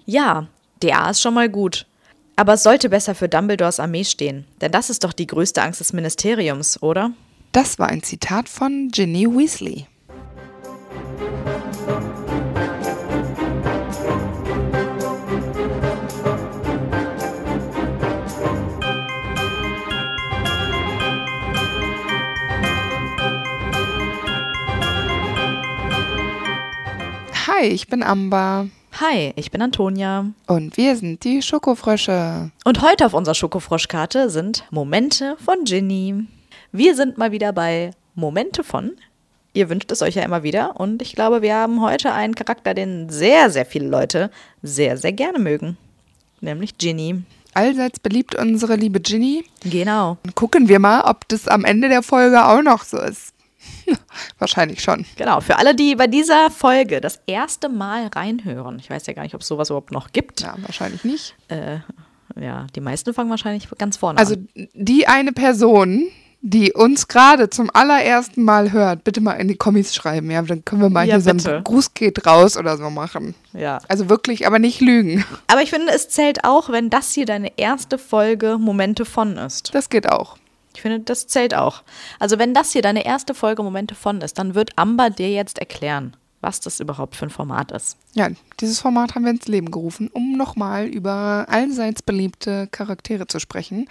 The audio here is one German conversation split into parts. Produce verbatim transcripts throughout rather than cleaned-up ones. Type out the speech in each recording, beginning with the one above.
Ja, D A ist schon mal gut. Aber es sollte besser für Dumbledores Armee stehen. Denn das ist doch die größte Angst des Ministeriums, oder? Das war ein Zitat von Ginny Weasley. Hi, ich bin Amber. Hi, ich bin Antonia. Und wir sind die Schokofrösche. Und heute auf unserer Schokofroschkarte sind Momente von Ginny. Wir sind mal wieder bei Momente von. Ihr wünscht es euch ja immer wieder. Und ich glaube, wir haben heute einen Charakter, den sehr, sehr viele Leute sehr, sehr gerne mögen. Nämlich Ginny. Allseits beliebt unsere liebe Ginny. Genau. Dann gucken wir mal, ob das am Ende der Folge auch noch so ist. Wahrscheinlich schon. Genau, für alle, die bei dieser Folge das erste Mal reinhören. Ich weiß ja gar nicht, ob es sowas überhaupt noch gibt. Ja, wahrscheinlich nicht. Äh, ja, die meisten fangen wahrscheinlich ganz vorne Also an. Also die eine Person, die uns gerade zum allerersten Mal hört, bitte mal in die Kommis schreiben. Ja, dann können wir mal Ja, hier bitte. so ein Gruß geht raus oder so machen. Ja. Also wirklich, aber nicht lügen. Aber ich finde, es zählt auch, wenn das hier deine erste Folge Momente von ist. Das geht auch. Ich finde, das zählt auch. Also wenn das hier deine erste Folge Momente von ist, dann wird Amber dir jetzt erklären, was das überhaupt für ein Format ist. Ja, dieses Format haben wir ins Leben gerufen, um nochmal über allseits beliebte Charaktere zu sprechen.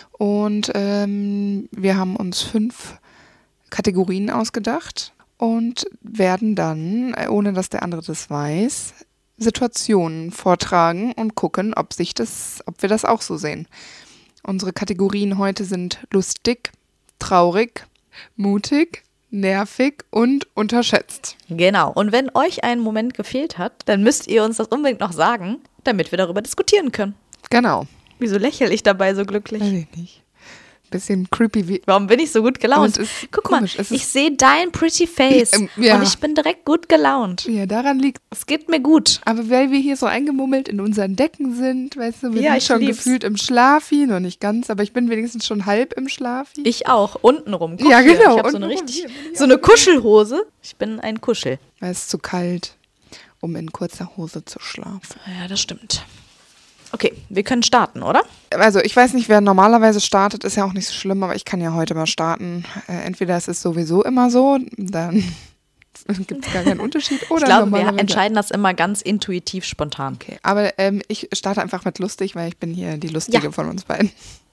Und ähm, wir haben uns fünf Kategorien ausgedacht und werden dann, ohne dass der andere das weiß, Situationen vortragen und gucken, ob sich das, ob wir das auch so sehen. Unsere Kategorien heute sind lustig, traurig, mutig, nervig und unterschätzt. Genau. Und wenn euch ein Moment gefehlt hat, dann müsst ihr uns das unbedingt noch sagen, damit wir darüber diskutieren können. Genau. Wieso lächle ich dabei so glücklich? Weiß ich nicht. Bisschen creepy. Wie Warum bin ich so gut gelaunt? Guck komisch. mal, ich sehe dein pretty face ähm, ja. und ich bin direkt gut gelaunt. Ja, daran liegt. Es geht mir gut. Aber weil wir hier so eingemummelt in unseren Decken sind, weißt du, wir Ja, sind ich schon lieb's. gefühlt im Schlafi, noch nicht ganz, aber ich bin wenigstens schon halb im Schlafi. Ich auch, untenrum. Guck Ja, hier, genau, Ich habe so eine untenrum. richtig, Hier bin ich so eine Kuschelhose. Ich bin ein Kuschel. Weil es ist zu kalt, um in kurzer Hose zu schlafen. Ja, das stimmt. Okay, wir können starten, oder? Also ich weiß nicht, wer normalerweise startet, ist ja auch nicht so schlimm, aber ich kann ja heute mal starten. Äh, entweder es ist sowieso immer so, dann gibt es gar keinen Unterschied. Oder Ich glaube, wir normalerweise- entscheiden das immer ganz intuitiv spontan. Okay, aber ähm, ich starte einfach mit lustig, weil ich bin hier die Lustige Ja. von uns beiden.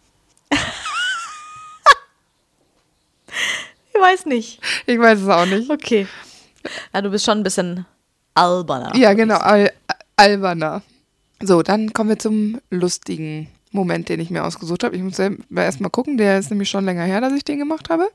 Ich weiß nicht. Ich weiß es auch nicht. Okay. Ja, du bist schon ein bisschen alberner. Ja, genau, al alberner. So, dann kommen wir zum lustigen Moment, den ich mir ausgesucht habe. Ich muss selber erst mal gucken, der ist nämlich schon länger her, dass ich den gemacht habe.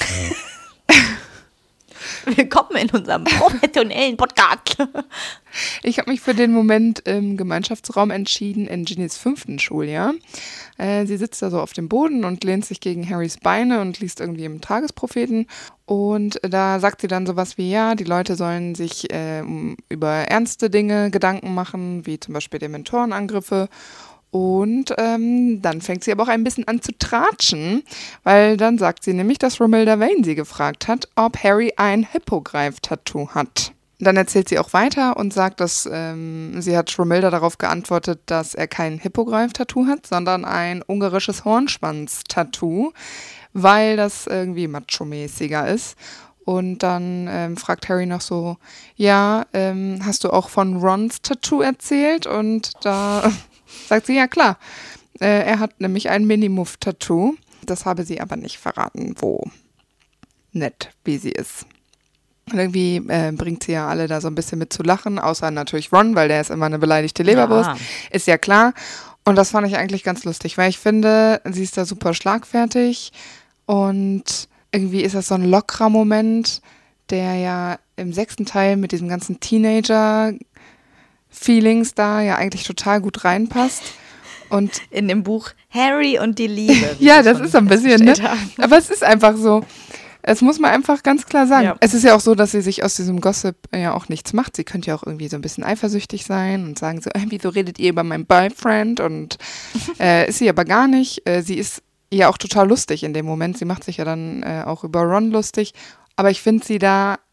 Willkommen in unserem professionellen Podcast. Ich habe mich für den Moment im Gemeinschaftsraum entschieden in Ginnys fünften Schuljahr. Äh, sie sitzt da so auf dem Boden und lehnt sich gegen Harrys Beine und liest irgendwie im Tagespropheten. Und da sagt sie dann sowas wie, ja, die Leute sollen sich äh, über ernste Dinge Gedanken machen, wie zum Beispiel Dementorenangriffe. Und ähm, dann fängt sie aber auch ein bisschen an zu tratschen, weil dann sagt sie nämlich, dass Romilda Vane sie gefragt hat, ob Harry ein Hippogreif-Tattoo hat. Dann erzählt sie auch weiter und sagt, dass ähm, sie hat Romilda darauf geantwortet, dass er kein Hippogreif-Tattoo hat, sondern ein ungarisches Hornschwanz-Tattoo, weil das irgendwie macho-mäßiger ist. Und dann ähm, fragt Harry noch so, ja, ähm, hast du auch von Rons Tattoo erzählt? Und da sagt sie, ja klar, äh, er hat nämlich ein Minimuff-Tattoo. Das habe sie aber nicht verraten, wo. Nett, wie sie ist. Und irgendwie äh, bringt sie ja alle da so ein bisschen mit zu lachen, außer natürlich Ron, weil der ist immer eine beleidigte Leberwurst. Ja. Ist ja klar. Und das fand ich eigentlich ganz lustig, weil ich finde, sie ist da super schlagfertig und irgendwie ist das so ein lockerer Moment, der ja im sechsten Teil mit diesem ganzen Teenager-Feelings da ja eigentlich total gut reinpasst. Und In dem Buch Harry und die Liebe. wie ja, wir das schon ist so ein bisschen, ne? festgestellt haben. Aber es ist einfach so. Es muss man einfach ganz klar sagen. Ja. Es ist ja auch so, dass sie sich aus diesem Gossip ja auch nichts macht. Sie könnte ja auch irgendwie so ein bisschen eifersüchtig sein und sagen so, äh, wieso redet ihr über meinen Boyfriend? Und äh, ist sie aber gar nicht. Äh, sie ist ja auch total lustig in dem Moment. Sie macht sich ja dann äh, auch über Ron lustig. Aber ich finde sie da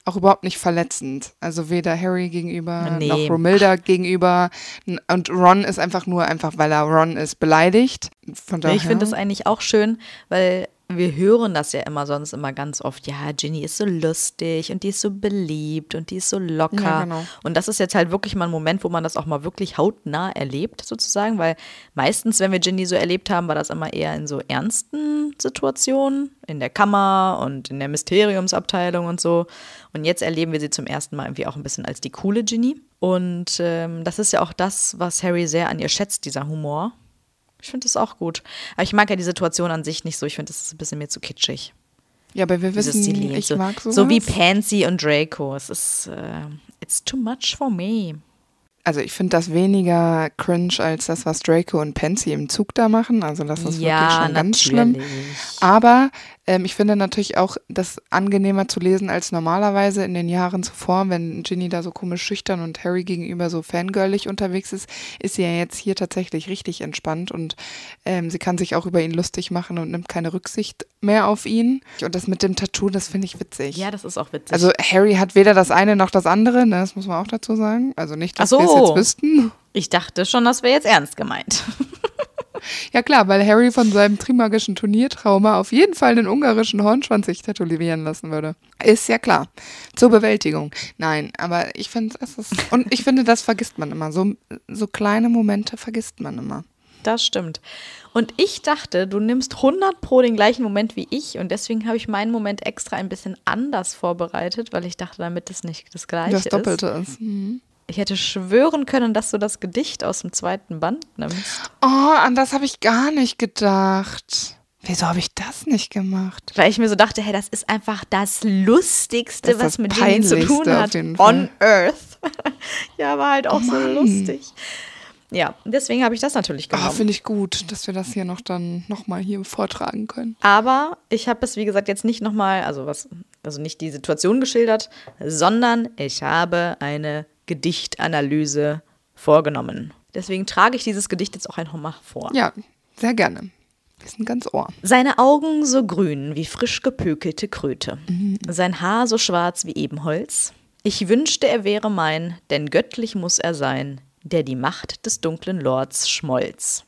auch überhaupt nicht verletzend. Also weder Harry gegenüber Nee. noch Romilda gegenüber. Und Ron ist einfach nur, einfach weil er Ron ist, beleidigt. Von daher. Ich finde das eigentlich auch schön, weil wir hören das ja immer sonst immer ganz oft. Ja, Ginny ist so lustig und die ist so beliebt und die ist so locker. Ja, genau. Und das ist jetzt halt wirklich mal ein Moment, wo man das auch mal wirklich hautnah erlebt, sozusagen. Weil meistens, wenn wir Ginny so erlebt haben, war das immer eher in so ernsten Situationen, in der Kammer und in der Mysteriumsabteilung und so. Und jetzt erleben wir sie zum ersten Mal irgendwie auch ein bisschen als die coole Ginny. Und ähm, das ist ja auch das, was Harry sehr an ihr schätzt, dieser Humor. Ich finde das auch gut. Aber ich mag ja die Situation an sich nicht so. Ich finde, das ist ein bisschen mir zu kitschig. Ja, aber wir Dieses wissen, Stilin. ich so, mag sowas. so wie Pansy und Draco. Es ist, äh, it's too much for me. Also ich finde das weniger cringe als das, was Draco und Pansy im Zug da machen. Also das ist Ja, wirklich schon ganz schlimm. natürlich. Aber ähm, ich finde natürlich auch das angenehmer zu lesen als normalerweise in den Jahren zuvor, wenn Ginny da so komisch schüchtern und Harry gegenüber so fangirlig unterwegs ist, ist sie ja jetzt hier tatsächlich richtig entspannt und ähm, sie kann sich auch über ihn lustig machen und nimmt keine Rücksicht mehr auf ihn. Und das mit dem Tattoo, das finde ich witzig. Ja, das ist auch witzig. Also Harry hat weder das eine noch das andere, ne? Das muss man auch dazu sagen. Also nicht, dass Ach so. wir es jetzt wüssten. Ich dachte schon, das wäre jetzt ernst gemeint. Ja klar, weil Harry von seinem trimagischen Turniertrauma auf jeden Fall den ungarischen Hornschwanz sich tätowieren lassen würde. Ist ja klar. Zur Bewältigung. Nein, aber ich finde, es ist, und ich finde, das vergisst man immer. So, so kleine Momente vergisst man immer. Das stimmt. Und ich dachte, du nimmst hundert pro den gleichen Moment wie ich und deswegen habe ich meinen Moment extra ein bisschen anders vorbereitet, weil ich dachte, damit es nicht das Gleiche Das ist. Doppelte ist. Mhm. Ich hätte schwören können, dass du das Gedicht aus dem zweiten Band nimmst. Oh, an das habe ich gar nicht gedacht. Wieso habe ich das nicht gemacht? Weil ich mir so dachte, hey, das ist einfach das Lustigste, Das ist was das mit Ginny zu tun Peinlichste hat. auf jeden Fall. On Earth. Ja, war halt auch Oh so Mann. lustig. Ja, deswegen habe ich das natürlich Oh, genommen. finde ich gut, dass wir das hier noch dann nochmal hier vortragen können. Aber ich habe es, wie gesagt, jetzt nicht nochmal, also was, also nicht die Situation geschildert, sondern ich habe eine Gedichtanalyse vorgenommen. Deswegen trage ich dieses Gedicht jetzt auch einfach mal vor. Ja, sehr gerne. Wir sind ganz ohr. Seine Augen so grün wie frisch gepökelte Kröte. Mhm. Sein Haar so schwarz wie Ebenholz. Ich wünschte, er wäre mein, denn göttlich muss er sein, der die Macht des dunklen Lords schmolz.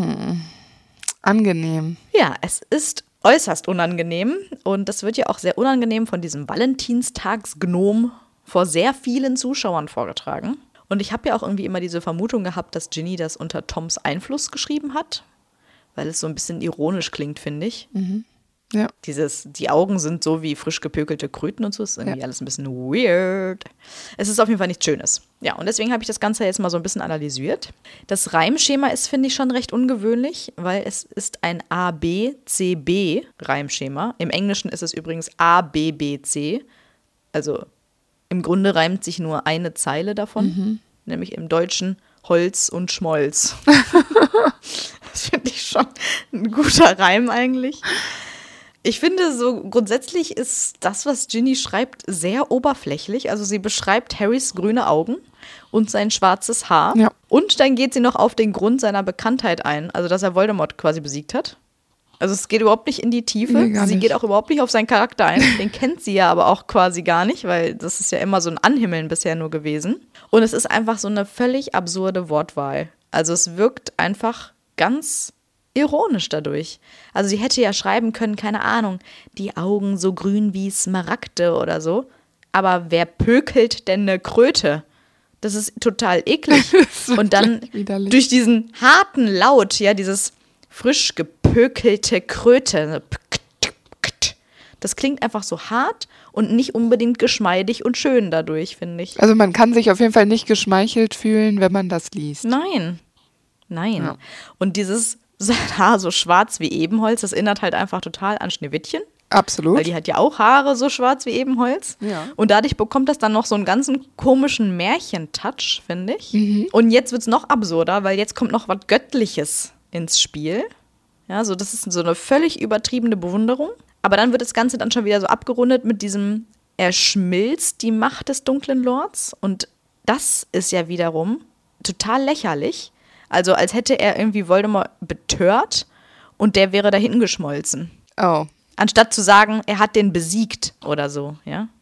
Angenehm. Ja, es ist äußerst unangenehm und das wird ja auch sehr unangenehm von diesem Valentinstagsgnom vor sehr vielen Zuschauern vorgetragen. Und ich habe ja auch irgendwie immer diese Vermutung gehabt, dass Ginny das unter Toms Einfluss geschrieben hat, weil es so ein bisschen ironisch klingt, finde ich. Ja. Dieses, die Augen sind so wie frisch gepökelte Kröten und so, ist irgendwie Ja. alles ein bisschen weird. Es ist auf jeden Fall nichts Schönes. Ja, und deswegen habe ich das Ganze jetzt mal so ein bisschen analysiert. Das Reimschema ist, finde ich, schon recht ungewöhnlich, weil es ist ein A B C B Reimschema. Im Englischen ist es übrigens A B B C. Also im Grunde reimt sich nur eine Zeile davon, nämlich im Deutschen Holz und Schmolz. Das finde ich schon ein guter Reim eigentlich. Ich finde, so grundsätzlich ist das, was Ginny schreibt, sehr oberflächlich. Also sie beschreibt Harrys grüne Augen und sein schwarzes Haar. Ja. Und dann geht sie noch auf den Grund seiner Bekanntheit ein, also dass er Voldemort quasi besiegt hat. Also es geht überhaupt nicht in die Tiefe. Nee, gar sie nicht. geht auch überhaupt nicht auf seinen Charakter ein. Den kennt sie ja aber auch quasi gar nicht, weil das ist ja immer so ein Anhimmeln bisher nur gewesen. Und es ist einfach so eine völlig absurde Wortwahl. Also es wirkt einfach ganz ironisch dadurch. Also sie hätte ja schreiben können, keine Ahnung, die Augen so grün wie Smaragde oder so. Aber wer pökelt denn eine Kröte? Das ist total eklig. ist Und dann wirklich widerlich. durch diesen harten Laut, ja, dieses frisch gepökelte Kröte. Das klingt einfach so hart und nicht unbedingt geschmeidig und schön dadurch, finde ich. Also man kann sich auf jeden Fall nicht geschmeichelt fühlen, wenn man das liest. Nein. Nein. Ja. Und dieses sein Haar so schwarz wie Ebenholz, das erinnert halt einfach total an Schneewittchen. Absolut. Weil die hat ja auch Haare so schwarz wie Ebenholz. Ja. Und dadurch bekommt das dann noch so einen ganzen komischen Märchentouch, finde ich. Mhm. Und jetzt wird es noch absurder, weil jetzt kommt noch was Göttliches ins Spiel. Ja, so das ist so eine völlig übertriebene Bewunderung. Aber dann wird das Ganze dann schon wieder so abgerundet mit diesem, er schmilzt die Macht des dunklen Lords. Und das ist ja wiederum total lächerlich. Also als hätte er irgendwie Voldemort betört und der wäre dahin geschmolzen. Oh. Anstatt zu sagen, er hat den besiegt oder so, ja.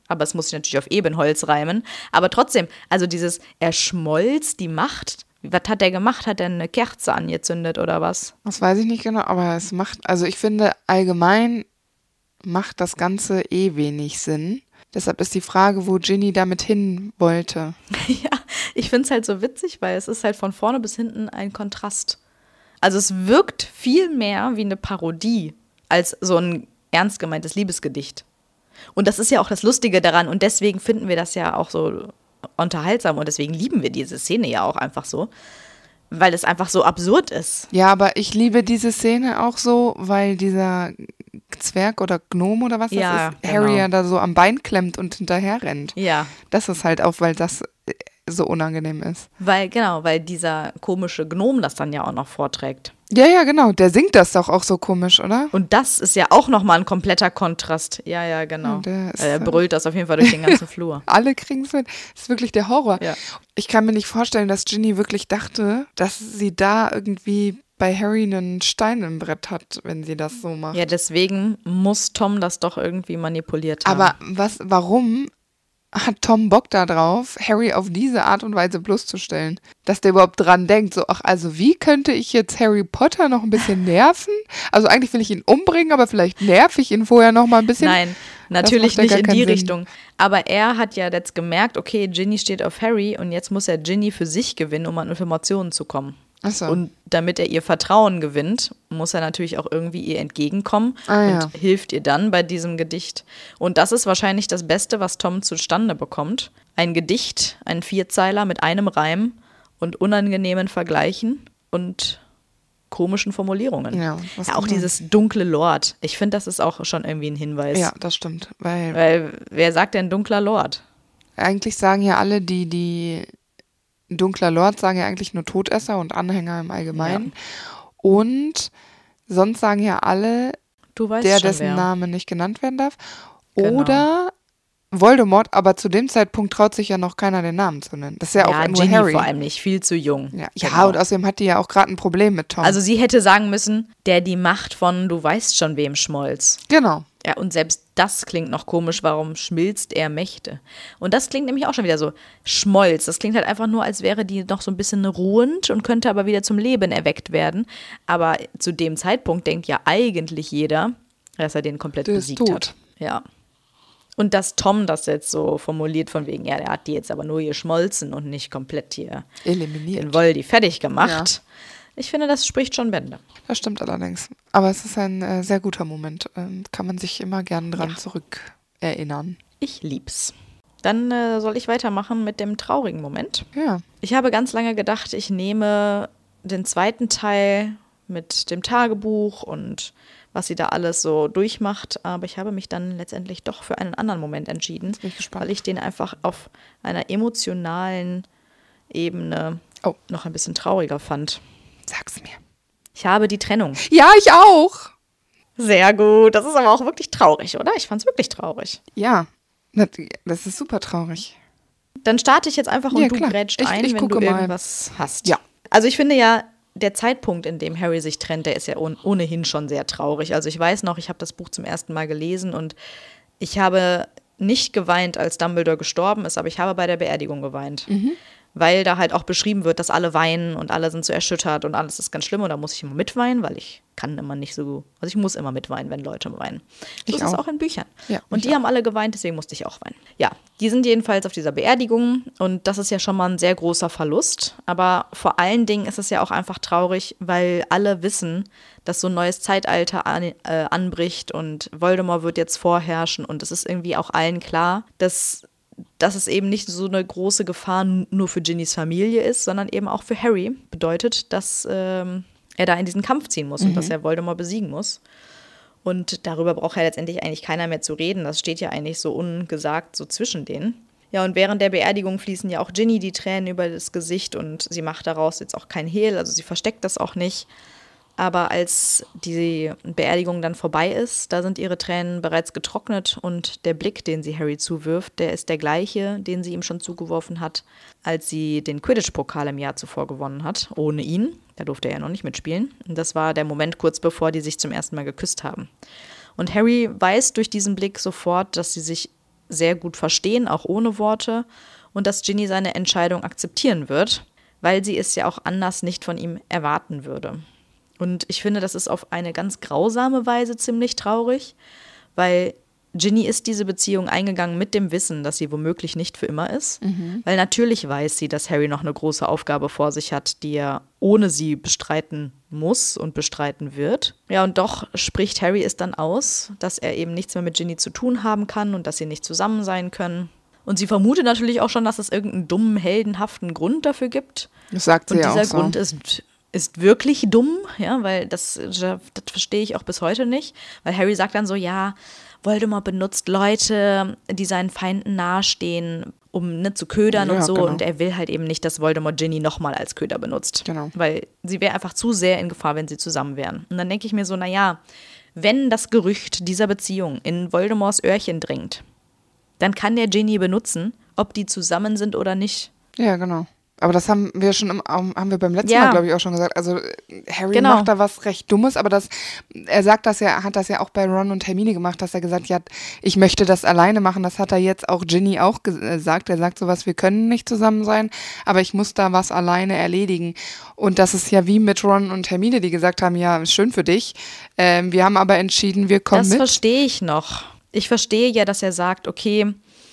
Aber es muss sich natürlich auf Ebenholz reimen. Aber trotzdem, also dieses, er schmolz die Macht. Was hat er gemacht? Hat er eine Kerze angezündet oder was? Das weiß ich nicht genau, aber es macht, also ich finde allgemein macht das Ganze eh wenig Sinn. Deshalb ist die Frage, wo Ginny damit hin wollte. Ja, ich finde es halt so witzig, weil es ist halt von vorne bis hinten ein Kontrast. Also es wirkt viel mehr wie eine Parodie als so ein ernst gemeintes Liebesgedicht. Und das ist ja auch das Lustige daran und deswegen finden wir das ja auch so unterhaltsam und deswegen lieben wir diese Szene ja auch einfach so, weil es einfach so absurd ist. Ja, aber ich liebe diese Szene auch so, weil dieser Zwerg oder Gnome oder was Ja, das ist, Harry genau. ja da so am Bein klemmt und hinterher rennt. Ja, Das ist halt auch, weil das so unangenehm ist. weil, genau, weil dieser komische Gnom das dann ja auch noch vorträgt. Ja, ja, genau. Der singt das doch auch so komisch, oder? Und das ist ja auch nochmal ein kompletter Kontrast. Ja, ja, genau. Ja, der ist, Äh, er äh, brüllt das auf jeden Fall durch den ganzen Flur. Alle kriegen es mit. Das ist wirklich der Horror. Ja. Ich kann mir nicht vorstellen, dass Ginny wirklich dachte, dass sie da irgendwie bei Harry einen Stein im Brett hat, wenn sie das so macht. Ja, deswegen muss Tom das doch irgendwie manipuliert haben. Aber was, warum hat Tom Bock da drauf, Harry auf diese Art und Weise bloßzustellen? Dass der überhaupt dran denkt, so, ach, also wie könnte ich jetzt Harry Potter noch ein bisschen nerven? Also eigentlich will ich ihn umbringen, aber vielleicht nerv ich ihn vorher noch mal ein bisschen. Nein, natürlich macht ja nicht gar in keinen die Sinn. Richtung. Aber er hat ja jetzt gemerkt, okay, Ginny steht auf Harry und jetzt muss er Ginny für sich gewinnen, um an Informationen zu kommen. Ach so. Und damit er ihr Vertrauen gewinnt, muss er natürlich auch irgendwie ihr entgegenkommen Ah, und ja. hilft ihr dann bei diesem Gedicht. Und das ist wahrscheinlich das Beste, was Tom zustande bekommt. Ein Gedicht, ein Vierzeiler mit einem Reim und unangenehmen Vergleichen und komischen Formulierungen. Ja, was Ja, auch genau. dieses dunkle Lord. Ich finde, das ist auch schon irgendwie ein Hinweis. Ja, das stimmt. Weil Weil wer sagt denn dunkler Lord? eigentlich sagen ja alle, die, die dunkler Lord sagen ja eigentlich nur Todesser und Anhänger im Allgemeinen. Und sonst sagen ja alle, Du weißt der, schon, dessen wer. Name nicht genannt werden darf. Genau. Oder Voldemort, aber zu dem Zeitpunkt traut sich ja noch keiner den Namen zu nennen. Das ist ja, Ja, auch nur Ginny Harry. vor allem nicht, viel zu jung. Ja, ja Genau. und außerdem hat die ja auch gerade ein Problem mit Tom. Also sie hätte sagen müssen, der die Macht von du weißt schon wem schmolz. genau. Ja, und selbst das klingt noch komisch, warum schmilzt er Mächte? Und das klingt nämlich auch schon wieder so, schmolz. Das klingt halt einfach nur, als wäre die noch so ein bisschen ruhend und könnte aber wieder zum Leben erweckt werden. Aber zu dem Zeitpunkt denkt ja eigentlich jeder, dass er den komplett Der ist besiegt tot. hat. Ja. Und dass Tom das jetzt so formuliert von wegen, ja, der hat die jetzt aber nur geschmolzen und nicht komplett hier Eliminiert. den Voldy fertig gemacht. Ja. Ich finde, das spricht schon Bände. Das stimmt allerdings. Aber es ist ein äh, sehr guter Moment. Ähm, kann man sich immer gern dran Ja. zurückerinnern. Ich lieb's. Dann äh, soll ich weitermachen mit dem traurigen Moment. Ja. Ich habe ganz lange gedacht, ich nehme den zweiten Teil mit dem Tagebuch und was sie da alles so durchmacht. Aber ich habe mich dann letztendlich doch für einen anderen Moment entschieden, Jetzt bin ich gespannt. weil ich den einfach auf einer emotionalen Ebene Oh. noch ein bisschen trauriger fand. Sag's mir. Ich habe die Trennung. Ja, ich auch. Sehr gut. Das ist aber auch wirklich traurig, oder? Ich fand es wirklich traurig. Ja. Das das ist super traurig. Dann starte ich jetzt einfach und Ja, du klar. grätscht Ich- ein, ich wenn gucke du mal. irgendwas hast. Ja. Also ich finde ja, der Zeitpunkt, in dem Harry sich trennt, der ist ja ohn- ohnehin schon sehr traurig. Also ich weiß noch, ich habe das Buch zum ersten Mal gelesen und ich habe nicht geweint, als Dumbledore gestorben ist, aber ich habe bei der Beerdigung geweint. Weil da halt auch beschrieben wird, dass alle weinen und alle sind so erschüttert und alles ist ganz schlimm und da muss ich immer mitweinen, weil ich kann immer nicht so, also ich muss immer mitweinen, wenn Leute weinen. So Ich ist es auch. auch in Büchern. Ja, und ich die haben alle geweint, deswegen musste ich auch weinen. Ja, die sind jedenfalls auf dieser Beerdigung und das ist ja schon mal ein sehr großer Verlust, aber vor allen Dingen ist es ja auch einfach traurig, weil alle wissen, dass so ein neues Zeitalter an, äh, anbricht und Voldemort wird jetzt vorherrschen und es ist irgendwie auch allen klar, dass dass es eben nicht so eine große Gefahr n- nur für Ginnys Familie ist, sondern eben auch für Harry. Bedeutet, dass ähm, er da in diesen Kampf ziehen muss und dass er Voldemort besiegen muss. Und darüber braucht ja letztendlich eigentlich keiner mehr zu reden. Das steht ja eigentlich so ungesagt so zwischen denen. Ja, und während der Beerdigung fließen ja auch Ginny die Tränen über das Gesicht und sie macht daraus jetzt auch kein Hehl, also sie versteckt das auch nicht. Aber als die Beerdigung dann vorbei ist, da sind ihre Tränen bereits getrocknet und der Blick, den sie Harry zuwirft, der ist der gleiche, den sie ihm schon zugeworfen hat, als sie den Quidditch-Pokal im Jahr zuvor gewonnen hat, ohne ihn. Da durfte er ja noch nicht mitspielen. Und das war der Moment kurz bevor die sich zum ersten Mal geküsst haben. Und Harry weiß durch diesen Blick sofort, dass sie sich sehr gut verstehen, auch ohne Worte, und dass Ginny seine Entscheidung akzeptieren wird, weil sie es ja auch anders nicht von ihm erwarten würde. Und ich finde, das ist auf eine ganz grausame Weise ziemlich traurig, weil Ginny ist diese Beziehung eingegangen mit dem Wissen, dass sie womöglich nicht für immer ist. Mhm. Weil natürlich weiß sie, dass Harry noch eine große Aufgabe vor sich hat, die er ohne sie bestreiten muss und bestreiten wird. Ja, und doch spricht Harry es dann aus, dass er eben nichts mehr mit Ginny zu tun haben kann und dass sie nicht zusammen sein können. Und sie vermutet natürlich auch schon, dass es irgendeinen dummen, heldenhaften Grund dafür gibt. Das sagt sie und ja auch so. Und dieser Grund ist, ist wirklich dumm, ja, weil das, das verstehe ich auch bis heute nicht. Weil Harry sagt dann so, ja, Voldemort benutzt Leute, die seinen Feinden nahestehen, um ne, zu ködern ja, und so. Genau. Und er will halt eben nicht, dass Voldemort Ginny nochmal als Köder benutzt. Genau. Weil sie wäre einfach zu sehr in Gefahr, wenn sie zusammen wären. Und dann denke ich mir so, naja, wenn das Gerücht dieser Beziehung in Voldemorts Öhrchen dringt, dann kann der Ginny benutzen, ob die zusammen sind oder nicht. Ja, genau. Aber das haben wir schon im, haben wir beim letzten ja. Mal, glaube ich, auch schon gesagt. Also Harry genau. macht da was recht Dummes, aber das, er sagt das ja, hat das ja auch bei Ron und Hermine gemacht, dass er gesagt hat, ich möchte das alleine machen. Das hat er jetzt auch Ginny auch gesagt. Er sagt sowas, wir können nicht zusammen sein, aber ich muss da was alleine erledigen. Und das ist ja wie mit Ron und Hermine, die gesagt haben, ja, schön für dich. Ähm, wir haben aber entschieden, wir kommen das mit. Das verstehe ich noch. Ich verstehe ja, dass er sagt, okay,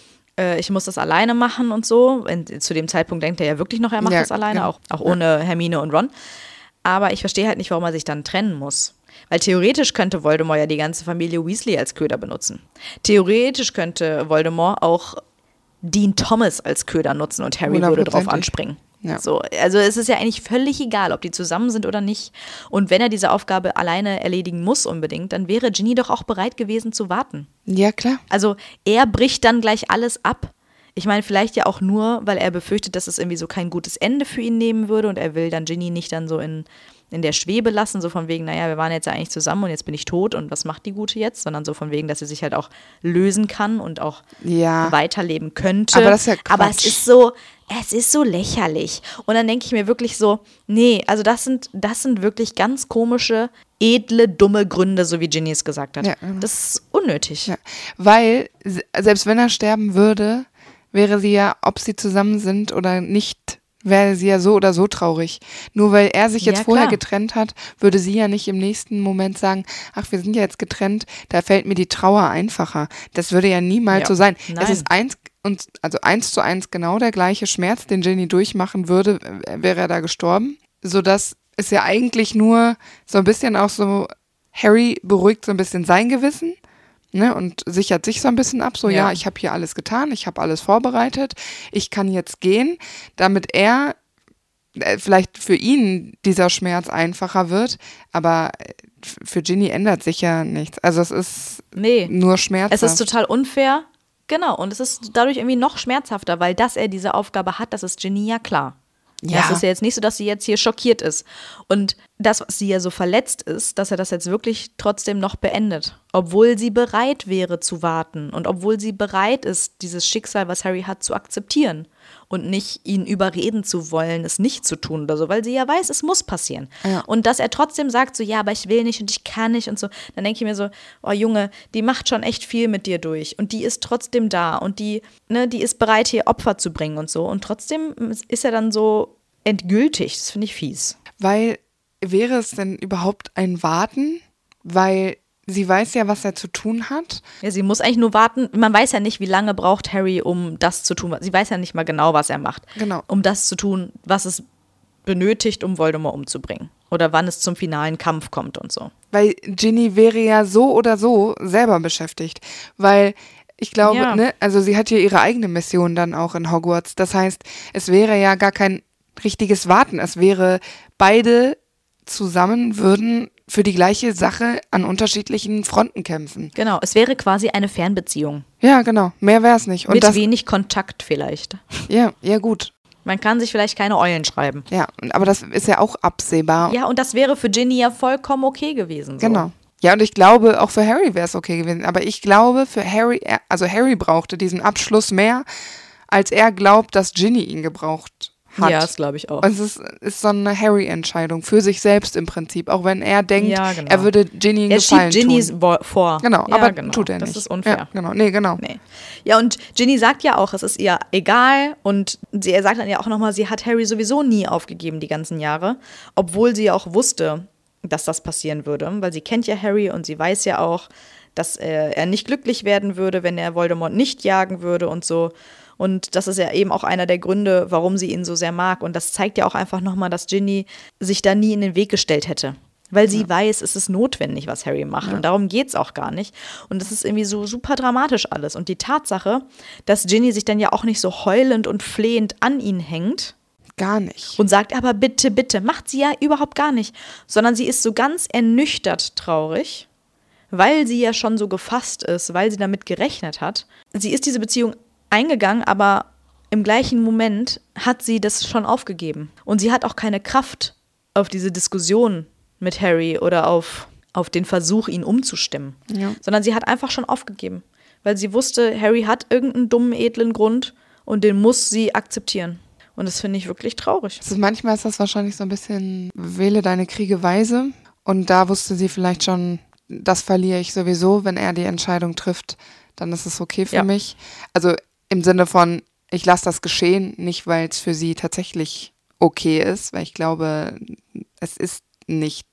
ich muss das alleine machen und so. Und zu dem Zeitpunkt denkt er ja wirklich noch, er macht ja, das alleine, ja. auch, auch ohne ja. Hermine und Ron. Aber ich verstehe halt nicht, warum er sich dann trennen muss. Weil theoretisch könnte Voldemort ja die ganze Familie Weasley als Köder benutzen. Theoretisch könnte Voldemort auch Dean Thomas als Köder nutzen und Harry würde drauf anspringen. Ja. So, also es ist ja eigentlich völlig egal, ob die zusammen sind oder nicht. Und wenn er diese Aufgabe alleine erledigen muss unbedingt, dann wäre Ginny doch auch bereit gewesen zu warten. Ja, klar. Also er bricht dann gleich alles ab. Ich meine, vielleicht ja auch nur, weil er befürchtet, dass es irgendwie so kein gutes Ende für ihn nehmen würde und er will dann Ginny nicht dann so in, in der Schwebe lassen, so von wegen, naja, wir waren jetzt ja eigentlich zusammen und jetzt bin ich tot und was macht die Gute jetzt? Sondern so von wegen, dass sie sich halt auch lösen kann und auch ja. weiterleben könnte. Aber das ist ja Quatsch. Aber es ist so, es ist so lächerlich. Und dann denke ich mir wirklich so, nee, also das sind, das sind wirklich ganz komische, edle, dumme Gründe, so wie Ginny es gesagt hat. Ja, genau. Das ist unnötig. Ja. Weil, selbst wenn er sterben würde, wäre sie ja, ob sie zusammen sind oder nicht, wäre sie ja so oder so traurig. Nur weil er sich jetzt ja, vorher klar. getrennt hat, würde sie ja nicht im nächsten Moment sagen, ach, wir sind ja jetzt getrennt, da fällt mir die Trauer einfacher. Das würde ja niemals ja. so sein. Nein. Es ist eins und also eins zu eins genau der gleiche Schmerz, den Ginny durchmachen würde, wäre er da gestorben. Sodass es ja eigentlich nur so ein bisschen auch so, Harry beruhigt so ein bisschen sein Gewissen. Ne, und sichert sich so ein bisschen ab, so ja, ja ich habe hier alles getan, ich habe alles vorbereitet, ich kann jetzt gehen, damit er, äh, vielleicht für ihn dieser Schmerz einfacher wird, aber für Ginny ändert sich ja nichts. Also es ist nee. nur schmerzhaft. Es ist total unfair, genau, und es ist dadurch irgendwie noch schmerzhafter, weil dass er diese Aufgabe hat, das ist Ginny ja klar. Ja. Es ist ja jetzt nicht so, dass sie jetzt hier schockiert ist. Und das, was sie ja so verletzt ist, dass er das jetzt wirklich trotzdem noch beendet. Obwohl sie bereit wäre zu warten und obwohl sie bereit ist, dieses Schicksal, was Harry hat, zu akzeptieren und nicht ihn überreden zu wollen, es nicht zu tun oder so, weil sie ja weiß, es muss passieren. Ja. Und dass er trotzdem sagt so, ja, aber ich will nicht und ich kann nicht und so, dann denke ich mir so, oh Junge, die macht schon echt viel mit dir durch und die ist trotzdem da und die, ne, die ist bereit, hier Opfer zu bringen und so und trotzdem ist er dann so endgültig, das finde ich fies. Weil, wäre es denn überhaupt ein Warten? Weil sie weiß ja, was er zu tun hat. Ja, sie muss eigentlich nur warten. Man weiß ja nicht, wie lange braucht Harry, um das zu tun. Sie weiß ja nicht mal genau, was er macht. Genau. Um das zu tun, was es benötigt, um Voldemort umzubringen. Oder wann es zum finalen Kampf kommt und so. Weil Ginny wäre ja so oder so selber beschäftigt. Weil ich glaube, ja. ne, also sie hat ja ihre eigene Mission dann auch in Hogwarts. Das heißt, es wäre ja gar kein richtiges Warten. Es wäre, beide zusammen würden für die gleiche Sache an unterschiedlichen Fronten kämpfen. Genau, es wäre quasi eine Fernbeziehung. Ja, genau, mehr wäre es nicht. Und mit das, wenig Kontakt vielleicht. Ja, ja gut. Man kann sich vielleicht keine Eulen schreiben. Ja, aber das ist ja auch absehbar. Ja, und das wäre für Ginny ja vollkommen okay gewesen. So. Genau. Ja, und ich glaube, auch für Harry wäre es okay gewesen. Aber ich glaube, für Harry, also Harry brauchte diesen Abschluss mehr, als er glaubt, dass Ginny ihn gebraucht hat. Ja, das glaube ich auch. Und es ist, ist so eine Harry-Entscheidung für sich selbst im Prinzip, auch wenn er denkt, Ja, genau. er würde Ginny einen Er Gefallen schiebt Ginny tun. wo- vor. Genau, Ja, aber genau. tut er Das nicht. ist unfair. Ja, genau. Nee, genau. Nee. Ja, und Ginny sagt ja auch, es ist ihr egal und sie, er sagt dann ja auch nochmal, sie hat Harry sowieso nie aufgegeben die ganzen Jahre, obwohl sie ja auch wusste, dass das passieren würde, weil sie kennt ja Harry und sie weiß ja auch, dass er, er nicht glücklich werden würde, wenn er Voldemort nicht jagen würde und so. Und das ist ja eben auch einer der Gründe, warum sie ihn so sehr mag. Und das zeigt ja auch einfach nochmal, dass Ginny sich da nie in den Weg gestellt hätte. Weil sie ja. weiß, es ist notwendig, was Harry macht. Ja. Und darum geht es auch gar nicht. Und das ist irgendwie so super dramatisch alles. Und die Tatsache, dass Ginny sich dann ja auch nicht so heulend und flehend an ihn hängt. Gar nicht. Und sagt, aber bitte, bitte, macht sie ja überhaupt gar nicht. Sondern sie ist so ganz ernüchtert traurig, weil sie ja schon so gefasst ist, weil sie damit gerechnet hat. Sie ist diese Beziehung eingegangen, aber im gleichen Moment hat sie das schon aufgegeben. Und sie hat auch keine Kraft auf diese Diskussion mit Harry oder auf, auf den Versuch, ihn umzustimmen. Ja. Sondern sie hat einfach schon aufgegeben. Weil sie wusste, Harry hat irgendeinen dummen, edlen Grund und den muss sie akzeptieren. Und das finde ich wirklich traurig. Also manchmal ist das wahrscheinlich so ein bisschen, wähle deine Kriege weise. Und da wusste sie vielleicht schon, das verliere ich sowieso, wenn er die Entscheidung trifft, dann ist es okay für ja. mich. Also im Sinne von, ich lasse das geschehen, nicht weil es für sie tatsächlich okay ist, weil ich glaube, es ist nicht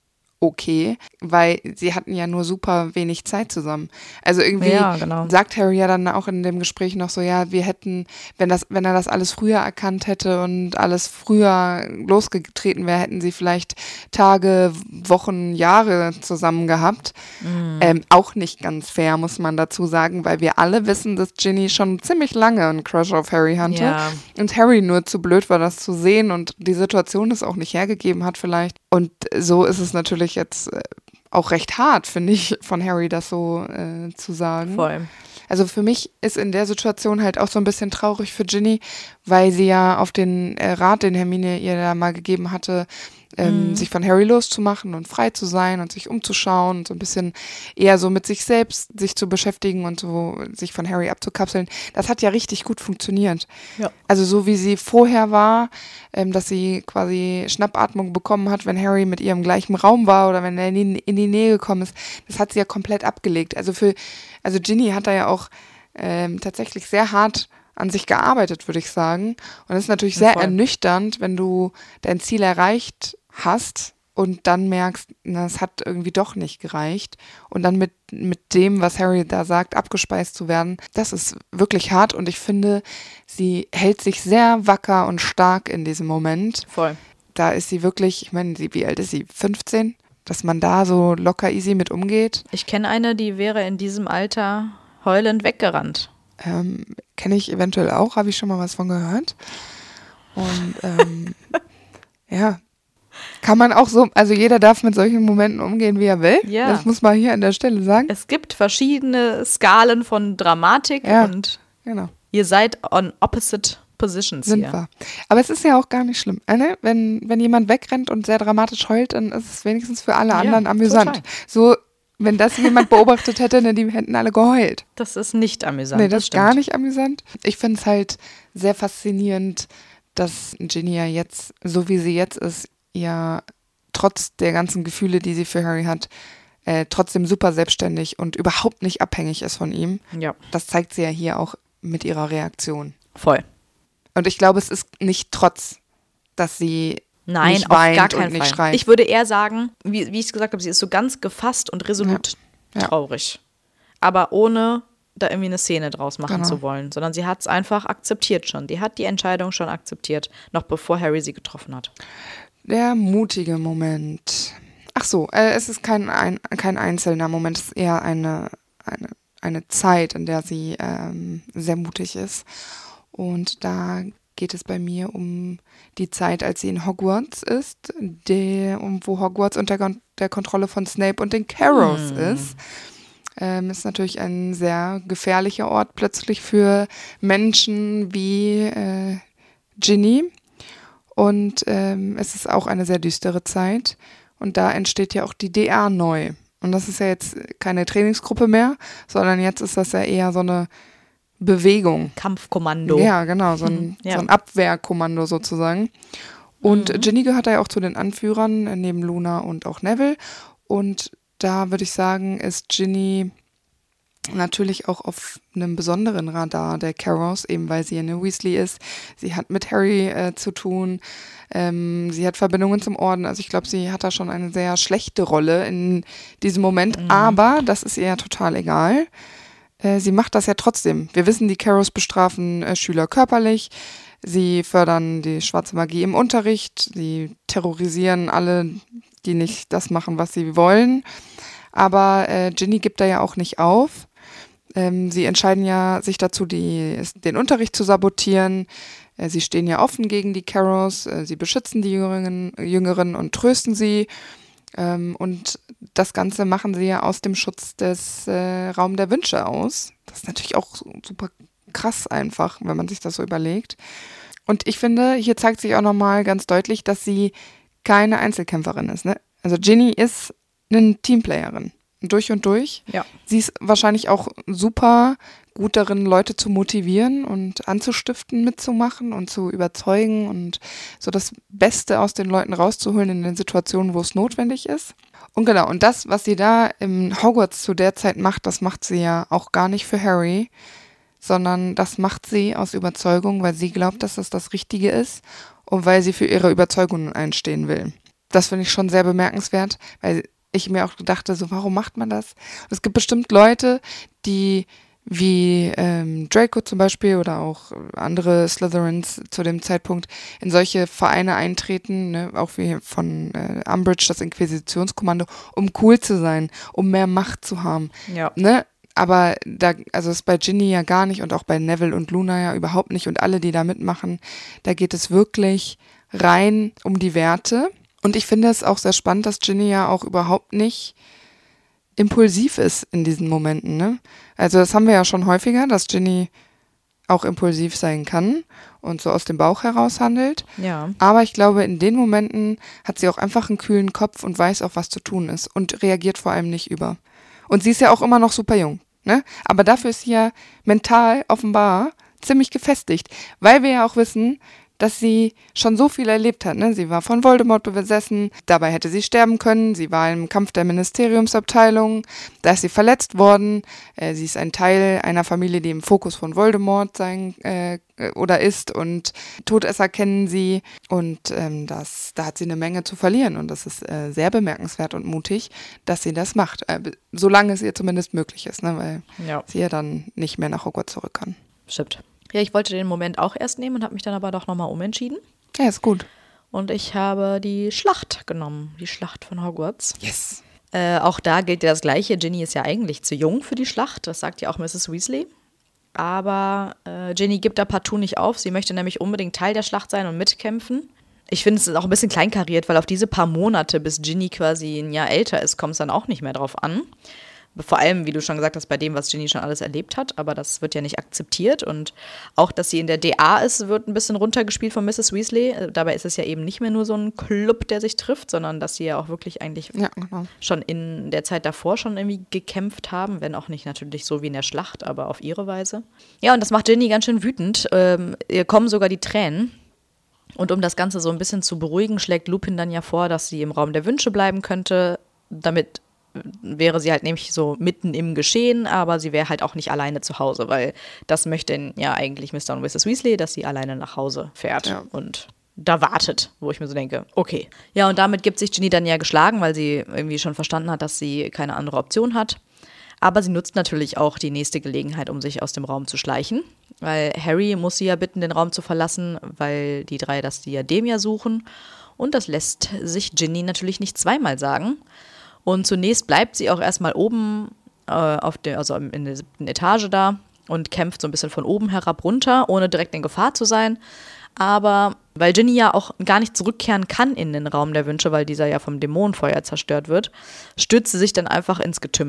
okay, weil sie hatten ja nur super wenig Zeit zusammen. Also irgendwie ja, genau. sagt Harry ja dann auch in dem Gespräch noch so, ja, wir hätten, wenn das, wenn er das alles früher erkannt hätte und alles früher losgetreten wäre, hätten sie vielleicht Tage, Wochen, Jahre zusammen gehabt. Mhm. Ähm, auch nicht ganz fair, muss man dazu sagen, weil wir alle wissen, dass Ginny schon ziemlich lange einen Crush auf Harry hatte ja. und Harry nur zu blöd war, das zu sehen und die Situation es auch nicht hergegeben hat vielleicht. Und so ist es natürlich jetzt äh, auch recht hart, finde ich, von Harry das so äh, zu sagen. Voll. Also für mich ist in der Situation halt auch so ein bisschen traurig für Ginny, weil sie ja auf den äh, Rat, den Hermine ihr da mal gegeben hatte, ähm, mhm. sich von Harry loszumachen und frei zu sein und sich umzuschauen und so ein bisschen eher so mit sich selbst sich zu beschäftigen und so sich von Harry abzukapseln. Das hat ja richtig gut funktioniert. Ja. Also so wie sie vorher war, ähm, dass sie quasi Schnappatmung bekommen hat, wenn Harry mit ihr im gleichen Raum war oder wenn er in die, in die Nähe gekommen ist, das hat sie ja komplett abgelegt. Also für, also Ginny hat da ja auch ähm, tatsächlich sehr hart an sich gearbeitet, würde ich sagen. Und es ist natürlich sehr Voll. ernüchternd, wenn du dein Ziel erreicht hast und dann merkst, na, es hat irgendwie doch nicht gereicht. Und dann mit, mit dem, was Harry da sagt, abgespeist zu werden, das ist wirklich hart. Und ich finde, sie hält sich sehr wacker und stark in diesem Moment. Voll. Da ist sie wirklich, ich meine, wie alt ist sie? fünfzehn? Dass man da so locker easy mit umgeht. Ich kenne eine, die wäre in diesem Alter heulend weggerannt. Ähm, kenne ich eventuell auch, habe ich schon mal was von gehört. Und ähm, ja, kann man auch so, also jeder darf mit solchen Momenten umgehen, wie er will. Ja. Das muss man hier an der Stelle sagen. Es gibt verschiedene Skalen von Dramatik ja, und genau. ihr seid on opposite positions Sind hier. wir. Aber es ist ja auch gar nicht schlimm. Äh, ne? wenn, wenn jemand wegrennt und sehr dramatisch heult, dann ist es wenigstens für alle Ja, anderen amüsant. total. So, wenn das jemand beobachtet hätte, dann die hätten alle geheult. Das ist nicht amüsant. Nee, das ist stimmt. gar nicht amüsant. Ich finde es halt sehr faszinierend, dass Ginny ja jetzt, so wie sie jetzt ist, ja trotz der ganzen Gefühle, die sie für Harry hat, äh, trotzdem super selbstständig und überhaupt nicht abhängig ist von ihm. Ja. Das zeigt sie ja hier auch mit ihrer Reaktion. Voll. Und ich glaube, es ist nicht trotz, dass sie Nein, nicht auf weint gar und keinen nicht Fall. schreit. Ich würde eher sagen, wie, wie ich es gesagt habe, sie ist so ganz gefasst und resolut Ja. Ja. traurig. Aber ohne da irgendwie eine Szene draus machen Genau. zu wollen, sondern sie hat es einfach akzeptiert schon. Die hat die Entscheidung schon akzeptiert, noch bevor Harry sie getroffen hat. Der mutige Moment. Ach so, äh, es ist kein, ein, kein einzelner Moment, es ist eher eine, eine, eine Zeit, in der sie ähm, sehr mutig ist. Und da geht es bei mir um die Zeit, als sie in Hogwarts ist, der, um, wo Hogwarts unter Kon- der Kontrolle von Snape und den Carrows Hm. ist. Ähm, ist natürlich ein sehr gefährlicher Ort plötzlich für Menschen wie äh, Ginny. Und ähm, es ist auch eine sehr düstere Zeit. Und da entsteht ja auch die D R neu. Und das ist ja jetzt keine Trainingsgruppe mehr, sondern jetzt ist das ja eher so eine Bewegung. Kampfkommando. Ja, genau, so ein, ja. so ein Abwehrkommando sozusagen. Und Mhm. Ginny gehört da ja auch zu den Anführern, neben Luna und auch Neville. Und da würde ich sagen, ist Ginny natürlich auch auf einem besonderen Radar der Carrows, eben weil sie eine Weasley ist. Sie hat mit Harry äh, zu tun. Ähm, sie hat Verbindungen zum Orden. Also ich glaube, sie hat da schon eine sehr schlechte Rolle in diesem Moment. Mhm. Aber das ist ihr ja total egal. Äh, sie macht das ja trotzdem. Wir wissen, die Carrows bestrafen äh, Schüler körperlich. Sie fördern die schwarze Magie im Unterricht. Sie terrorisieren alle, die nicht das machen, was sie wollen. Aber äh, Ginny gibt da ja auch nicht auf. Ähm, sie entscheiden ja sich dazu, die, den Unterricht zu sabotieren. Äh, sie stehen ja offen gegen die Carrows. Äh, sie beschützen die Jüngeren, Jüngeren und trösten sie. Ähm, und das Ganze machen sie ja aus dem Schutz des äh, Raum der Wünsche aus. Das ist natürlich auch super krass einfach, wenn man sich das so überlegt. Und ich finde, hier zeigt sich auch nochmal ganz deutlich, dass sie keine Einzelkämpferin ist. Ne? Also Ginny ist eine Teamplayerin. Durch und durch. Ja. Sie ist wahrscheinlich auch super gut darin, Leute zu motivieren und anzustiften, mitzumachen und zu überzeugen und so das Beste aus den Leuten rauszuholen in den Situationen, wo es notwendig ist. Und genau, und das, was sie da im Hogwarts zu der Zeit macht, das macht sie ja auch gar nicht für Harry, sondern das macht sie aus Überzeugung, weil sie glaubt, dass das das Richtige ist und weil sie für ihre Überzeugungen einstehen will. Das finde ich schon sehr bemerkenswert, weil ich mir auch dachte, so, warum macht man das? Und es gibt bestimmt Leute, die wie ähm, Draco zum Beispiel oder auch andere Slytherins zu dem Zeitpunkt in solche Vereine eintreten, ne, auch wie von äh, Umbridge, das Inquisitionskommando, um cool zu sein, um mehr Macht zu haben. Ja. Ne? Aber da, also ist bei Ginny ja gar nicht und auch bei Neville und Luna ja überhaupt nicht und alle, die da mitmachen, da geht es wirklich rein um die Werte. Und ich finde es auch sehr spannend, dass Ginny ja auch überhaupt nicht impulsiv ist in diesen Momenten. Ne? Also das haben wir ja schon häufiger, dass Ginny auch impulsiv sein kann und so aus dem Bauch heraus handelt. Ja. Aber ich glaube, in den Momenten hat sie auch einfach einen kühlen Kopf und weiß auch, was zu tun ist und reagiert vor allem nicht über. Und sie ist ja auch immer noch super jung. Ne? Aber dafür ist sie ja mental offenbar ziemlich gefestigt, weil wir ja auch wissen, dass sie schon so viel erlebt hat. Ne? Sie war von Voldemort besessen, dabei hätte sie sterben können. Sie war im Kampf der Ministeriumsabteilung, da ist sie verletzt worden. Äh, sie ist ein Teil einer Familie, die im Fokus von Voldemort sein äh, oder ist und Todesser kennen sie. Und ähm, das, da hat sie eine Menge zu verlieren und das ist äh, sehr bemerkenswert und mutig, dass sie das macht. Äh, solange es ihr zumindest möglich ist, ne? Weil ja. sie ja dann nicht mehr nach Hogwarts zurück kann. Stimmt. Ja, ich wollte den Moment auch erst nehmen und habe mich dann aber doch nochmal umentschieden. Ja, ist gut. Und ich habe die Schlacht genommen, die Schlacht von Hogwarts. Yes. Äh, auch da gilt ja das Gleiche. Ginny ist ja eigentlich zu jung für die Schlacht, das sagt ja auch Misses Weasley. Aber äh, Ginny gibt da partout nicht auf. Sie möchte nämlich unbedingt Teil der Schlacht sein und mitkämpfen. Ich finde, es ist auch ein bisschen kleinkariert, weil auf diese paar Monate, bis Ginny quasi ein Jahr älter ist, kommt es dann auch nicht mehr drauf an. Vor allem, wie du schon gesagt hast, bei dem, was Ginny schon alles erlebt hat, aber das wird ja nicht akzeptiert und auch, dass sie in der D A ist, wird ein bisschen runtergespielt von Misses Weasley. Dabei ist es ja eben nicht mehr nur so ein Club, der sich trifft, sondern dass sie ja auch wirklich eigentlich ja, genau. schon in der Zeit davor schon irgendwie gekämpft haben, wenn auch nicht natürlich so wie in der Schlacht, aber auf ihre Weise. Ja, und das macht Ginny ganz schön wütend. Ähm, ihr kommen sogar die Tränen. Und um das Ganze so ein bisschen zu beruhigen, schlägt Lupin dann ja vor, dass sie im Raum der Wünsche bleiben könnte, damit wäre sie halt nämlich so mitten im Geschehen, aber sie wäre halt auch nicht alleine zu Hause, weil das möchte ja eigentlich Mister und Misses Weasley, dass sie alleine nach Hause fährt ja. und da wartet, wo ich mir so denke, okay. Ja, und damit gibt sich Ginny dann ja geschlagen, weil sie irgendwie schon verstanden hat, dass sie keine andere Option hat. Aber sie nutzt natürlich auch die nächste Gelegenheit, um sich aus dem Raum zu schleichen, weil Harry muss sie ja bitten, den Raum zu verlassen, weil die drei das Diadem ja suchen und das lässt sich Ginny natürlich nicht zweimal sagen. Und zunächst bleibt sie auch erstmal oben, äh, auf der, also in der siebten Etage da und kämpft so ein bisschen von oben herab runter, ohne direkt in Gefahr zu sein. Aber weil Ginny ja auch gar nicht zurückkehren kann in den Raum der Wünsche, weil dieser ja vom Dämonenfeuer zerstört wird, stürzt sie sich dann einfach ins Getümmel.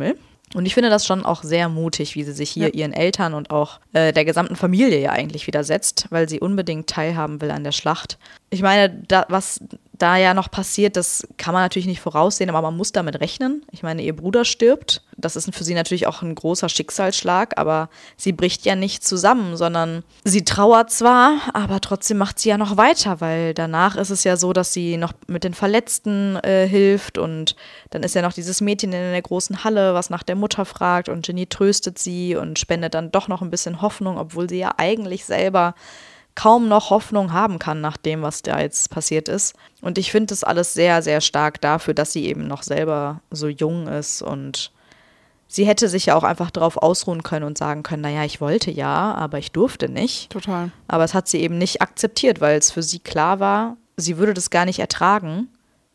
Und ich finde das schon auch sehr mutig, wie sie sich hier Ja. ihren Eltern und auch äh, der gesamten Familie ja eigentlich widersetzt, weil sie unbedingt teilhaben will an der Schlacht. Ich meine, da, was da ja noch passiert, das kann man natürlich nicht voraussehen, aber man muss damit rechnen. Ich meine, ihr Bruder stirbt. Das ist für sie natürlich auch ein großer Schicksalsschlag, aber sie bricht ja nicht zusammen, sondern sie trauert zwar, aber trotzdem macht sie ja noch weiter, weil danach ist es ja so, dass sie noch mit den Verletzten äh, hilft und dann ist ja noch dieses Mädchen in der großen Halle, was nach der Mutter fragt und Ginny tröstet sie und spendet dann doch noch ein bisschen Hoffnung, obwohl sie ja eigentlich selber kaum noch Hoffnung haben kann nach dem, was da jetzt passiert ist. Und ich finde das alles sehr, sehr stark dafür, dass sie eben noch selber so jung ist und sie hätte sich ja auch einfach darauf ausruhen können und sagen können, naja, ich wollte ja, aber ich durfte nicht. Total. Aber es hat sie eben nicht akzeptiert, weil es für sie klar war, sie würde das gar nicht ertragen,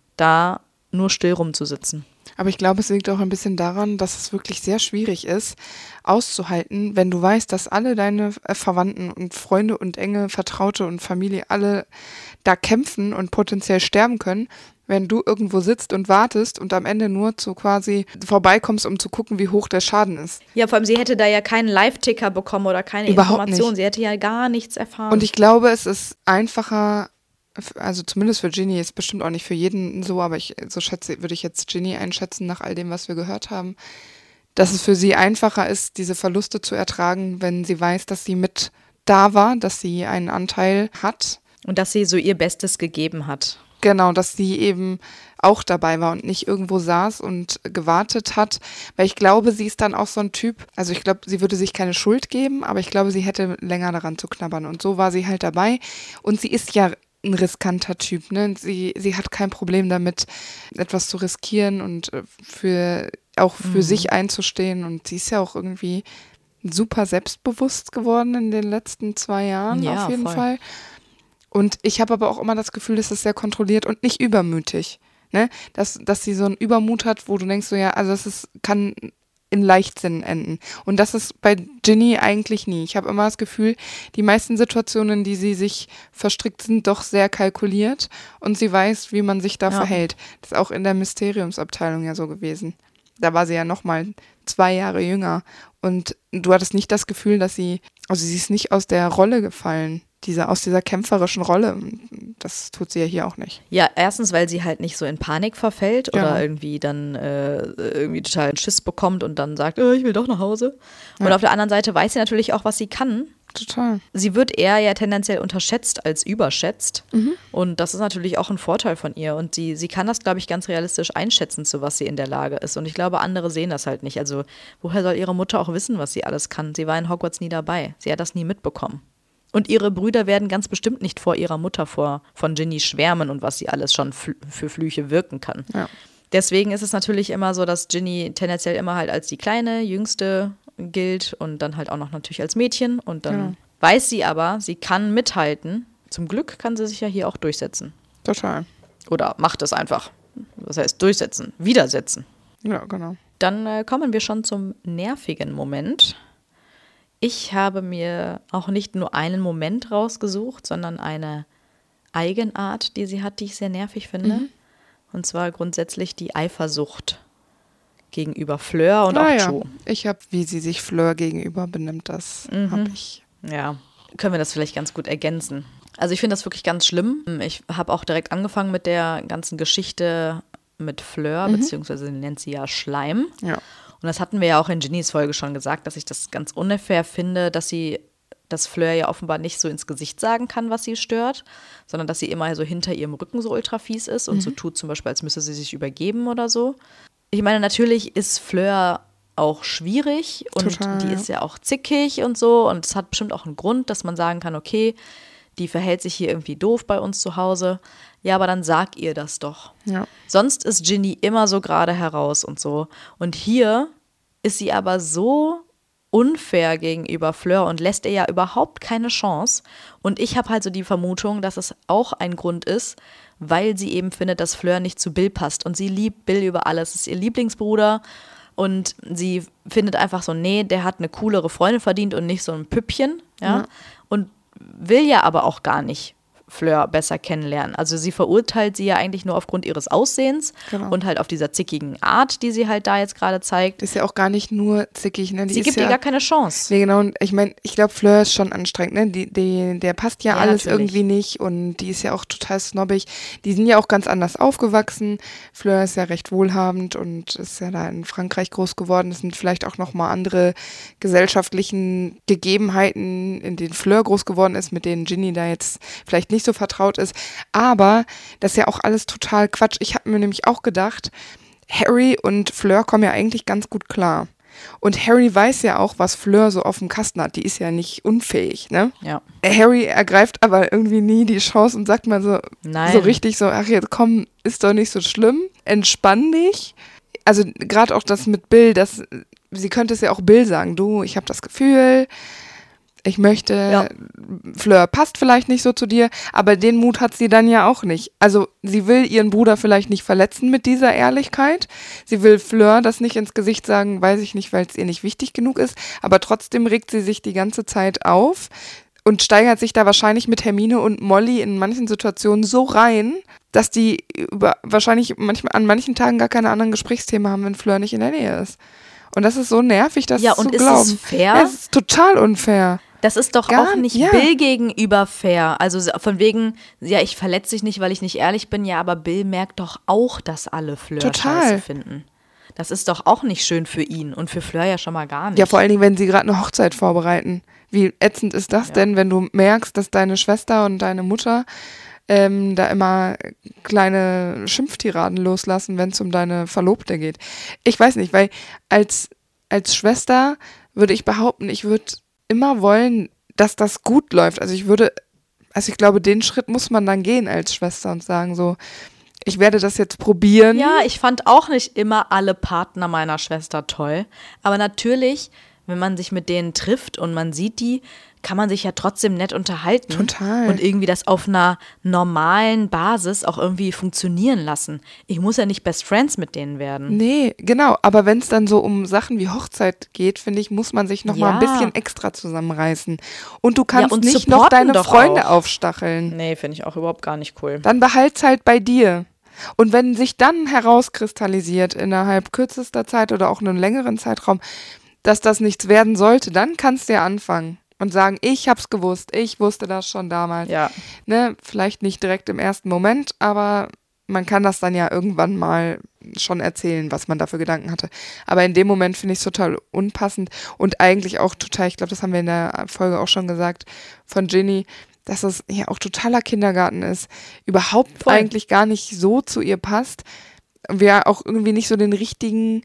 da nur still rumzusitzen. Aber ich glaube, es liegt auch ein bisschen daran, dass es wirklich sehr schwierig ist, auszuhalten, wenn du weißt, dass alle deine äh, Verwandten und Freunde und enge Vertraute und Familie alle da kämpfen und potenziell sterben können, wenn du irgendwo sitzt und wartest und am Ende nur zu quasi vorbeikommst, um zu gucken, wie hoch der Schaden ist. Ja, vor allem, sie hätte da ja keinen Live-Ticker bekommen oder keine Überhaupt Information. nicht. Sie hätte ja gar nichts erfahren. Und ich glaube, es ist einfacher, also zumindest für Ginny, ist bestimmt auch nicht für jeden so, aber ich, so schätze, würde ich jetzt Ginny einschätzen, nach all dem, was wir gehört haben, dass es für sie einfacher ist, diese Verluste zu ertragen, wenn sie weiß, dass sie mit da war, dass sie einen Anteil hat. Und dass sie so ihr Bestes gegeben hat. Genau, dass sie eben auch dabei war und nicht irgendwo saß und gewartet hat, weil ich glaube, sie ist dann auch so ein Typ, also ich glaube, sie würde sich keine Schuld geben, aber ich glaube, sie hätte länger daran zu knabbern und so war sie halt dabei und sie ist ja ein riskanter Typ, ne? Sie, sie hat kein Problem damit, etwas zu riskieren und für auch für mhm. sich einzustehen und sie ist ja auch irgendwie super selbstbewusst geworden in den letzten zwei Jahren ja, auf jeden voll. Fall. Und ich habe aber auch immer das Gefühl, dass es sehr kontrolliert und nicht übermütig, ne? Dass, dass sie so einen Übermut hat, wo du denkst so, ja, also das ist, kann in Leichtsinn enden. Und das ist bei Ginny eigentlich nie. Ich habe immer das Gefühl, die meisten Situationen, die sie sich verstrickt, sind doch sehr kalkuliert und sie weiß, wie man sich da ja. verhält. Das ist auch in der Mysteriumsabteilung ja so gewesen. Da war sie ja noch mal zwei Jahre jünger und du hattest nicht das Gefühl, dass sie, also sie ist nicht aus der Rolle gefallen. Diese, aus dieser kämpferischen Rolle, das tut sie ja hier auch nicht. Ja, erstens, weil sie halt nicht so in Panik verfällt ja. oder irgendwie dann äh, irgendwie total einen Schiss bekommt und dann sagt, oh, ich will doch nach Hause. Und ja. auf der anderen Seite weiß sie natürlich auch, was sie kann. Total. Sie wird eher ja tendenziell unterschätzt als überschätzt. Mhm. Und das ist natürlich auch ein Vorteil von ihr. Und sie, sie kann das, glaube ich, ganz realistisch einschätzen, zu was sie in der Lage ist. Und ich glaube, andere sehen das halt nicht. Also woher soll ihre Mutter auch wissen, was sie alles kann? Sie war in Hogwarts nie dabei. Sie hat das nie mitbekommen. Und ihre Brüder werden ganz bestimmt nicht vor ihrer Mutter vor, von Ginny schwärmen und was sie alles schon fl- für Flüche wirken kann. Ja. Deswegen ist es natürlich immer so, dass Ginny tendenziell immer halt als die kleine, jüngste gilt und dann halt auch noch natürlich als Mädchen. Und dann ja. weiß sie aber, sie kann mithalten. Zum Glück kann sie sich ja hier auch durchsetzen. Total. Oder macht es einfach. Das heißt durchsetzen, widersetzen. Ja, genau. Dann äh, kommen wir schon zum nervigen Moment. Ich habe mir auch nicht nur einen Moment rausgesucht, sondern eine Eigenart, die sie hat, die ich sehr nervig finde. Mhm. Und zwar grundsätzlich die Eifersucht gegenüber Fleur und ah, auch ja. Jo. Ich habe, wie sie sich Fleur gegenüber benimmt, das mhm. habe ich. Ja, können wir das vielleicht ganz gut ergänzen. Also ich finde das wirklich ganz schlimm. Ich habe auch direkt angefangen mit der ganzen Geschichte mit Fleur, mhm. beziehungsweise nennt sie ja Schleim. Ja. Und das hatten wir ja auch in Ginnys Folge schon gesagt, dass ich das ganz unfair finde, dass sie, dass Fleur ja offenbar nicht so ins Gesicht sagen kann, was sie stört, sondern dass sie immer so hinter ihrem Rücken so ultra fies ist und mhm. so tut zum Beispiel, als müsse sie sich übergeben oder so. Ich meine, natürlich ist Fleur auch schwierig und Total, die ja. ist ja auch zickig und so und es hat bestimmt auch einen Grund, dass man sagen kann, okay, die verhält sich hier irgendwie doof bei uns zu Hause. Ja, aber dann sag ihr das doch. Ja. Sonst ist Ginny immer so gerade heraus und so. Und hier ist sie aber so unfair gegenüber Fleur und lässt ihr ja überhaupt keine Chance. Und ich habe halt so die Vermutung, dass es auch ein Grund ist, weil sie eben findet, dass Fleur nicht zu Bill passt. Und sie liebt Bill über alles. Das ist ihr Lieblingsbruder. Und sie findet einfach so, nee, der hat eine coolere Freundin verdient und nicht so ein Püppchen. Ja? Ja. Und will ja aber auch gar nicht Fleur besser kennenlernen. Also sie verurteilt sie ja eigentlich nur aufgrund ihres Aussehens Genau. und halt auf dieser zickigen Art, die sie halt da jetzt gerade zeigt. Das ist ja auch gar nicht nur zickig. Ne? Die Sie ist gibt ja, ihr gar keine Chance. Nee, genau. Und ich meine, ich glaube, Fleur ist schon anstrengend. Ne? Die, die, der passt ja, Ja, alles natürlich. irgendwie nicht und die ist ja auch total snobbig. Die sind ja auch ganz anders aufgewachsen. Fleur ist ja recht wohlhabend und ist ja da in Frankreich groß geworden. Das sind vielleicht auch nochmal andere gesellschaftlichen Gegebenheiten, in denen Fleur groß geworden ist, mit denen Ginny da jetzt vielleicht nicht so vertraut ist. Aber das ist ja auch alles total Quatsch. Ich habe mir nämlich auch gedacht, Harry und Fleur kommen ja eigentlich ganz gut klar. Und Harry weiß ja auch, was Fleur so auf dem Kasten hat. Die ist ja nicht unfähig, ne? Ja. Harry ergreift aber irgendwie nie die Chance und sagt mal so, Nein. so richtig so, ach jetzt komm, ist doch nicht so schlimm, entspann dich. Also gerade auch das mit Bill, das, sie könnte es ja auch Bill sagen, du, ich habe das Gefühl, ich möchte, Ja. Fleur passt vielleicht nicht so zu dir, aber den Mut hat sie dann ja auch nicht. Also sie will ihren Bruder vielleicht nicht verletzen mit dieser Ehrlichkeit. Sie will Fleur das nicht ins Gesicht sagen, weiß ich nicht, weil es ihr nicht wichtig genug ist, aber trotzdem regt sie sich die ganze Zeit auf und steigert sich da wahrscheinlich mit Hermine und Molly in manchen Situationen so rein, dass die über, wahrscheinlich manchmal an manchen Tagen gar keine anderen Gesprächsthemen haben, wenn Fleur nicht in der Nähe ist. Und das ist so nervig, das Ja, zu und ist glauben. es fair? Ja, es ist total unfair. Das ist doch Gar- auch nicht ja. Bill gegenüber fair. Also von wegen, ja, ich verletze dich nicht, weil ich nicht ehrlich bin. Ja, aber Bill merkt doch auch, dass alle Fleur Total. scheiße finden. Das ist doch auch nicht schön für ihn und für Fleur ja schon mal gar nicht. Ja, vor allen Dingen, wenn sie gerade eine Hochzeit vorbereiten. Wie ätzend ist das Ja. denn, wenn du merkst, dass deine Schwester und deine Mutter ähm, da immer kleine Schimpftiraden loslassen, wenn es um deine Verlobte geht. Ich weiß nicht, weil als, als Schwester würde ich behaupten, ich würde immer wollen, dass das gut läuft. Also ich würde, also ich glaube, den Schritt muss man dann gehen als Schwester und sagen so, ich werde das jetzt probieren. Ja, ich fand auch nicht immer alle Partner meiner Schwester toll. Aber natürlich, wenn man sich mit denen trifft und man sieht die, kann man sich ja trotzdem nett unterhalten. Total. Und irgendwie das auf einer normalen Basis auch irgendwie funktionieren lassen. Ich muss ja nicht Best Friends mit denen werden. Nee, genau. Aber wenn es dann so um Sachen wie Hochzeit geht, finde ich, muss man sich noch mal ein Ja. bisschen extra zusammenreißen. Und du kannst und nicht noch supporten deine doch Freunde auch. aufstacheln. Nee, finde ich auch überhaupt gar nicht cool. Dann behalt's halt bei dir. Und wenn sich dann herauskristallisiert innerhalb kürzester Zeit oder auch einem längeren Zeitraum, dass das nichts werden sollte, dann kannst du ja anfangen und sagen, ich hab's gewusst, ich wusste das schon damals. Ja. Ne? Vielleicht nicht direkt im ersten Moment, aber man kann das dann ja irgendwann mal schon erzählen, was man da für Gedanken hatte. Aber in dem Moment finde ich es total unpassend und eigentlich auch total, ich glaube, das haben wir in der Folge auch schon gesagt, von Ginny, dass es ja auch totaler Kindergarten ist, überhaupt Voll. eigentlich gar nicht so zu ihr passt. Wir auch irgendwie nicht so den richtigen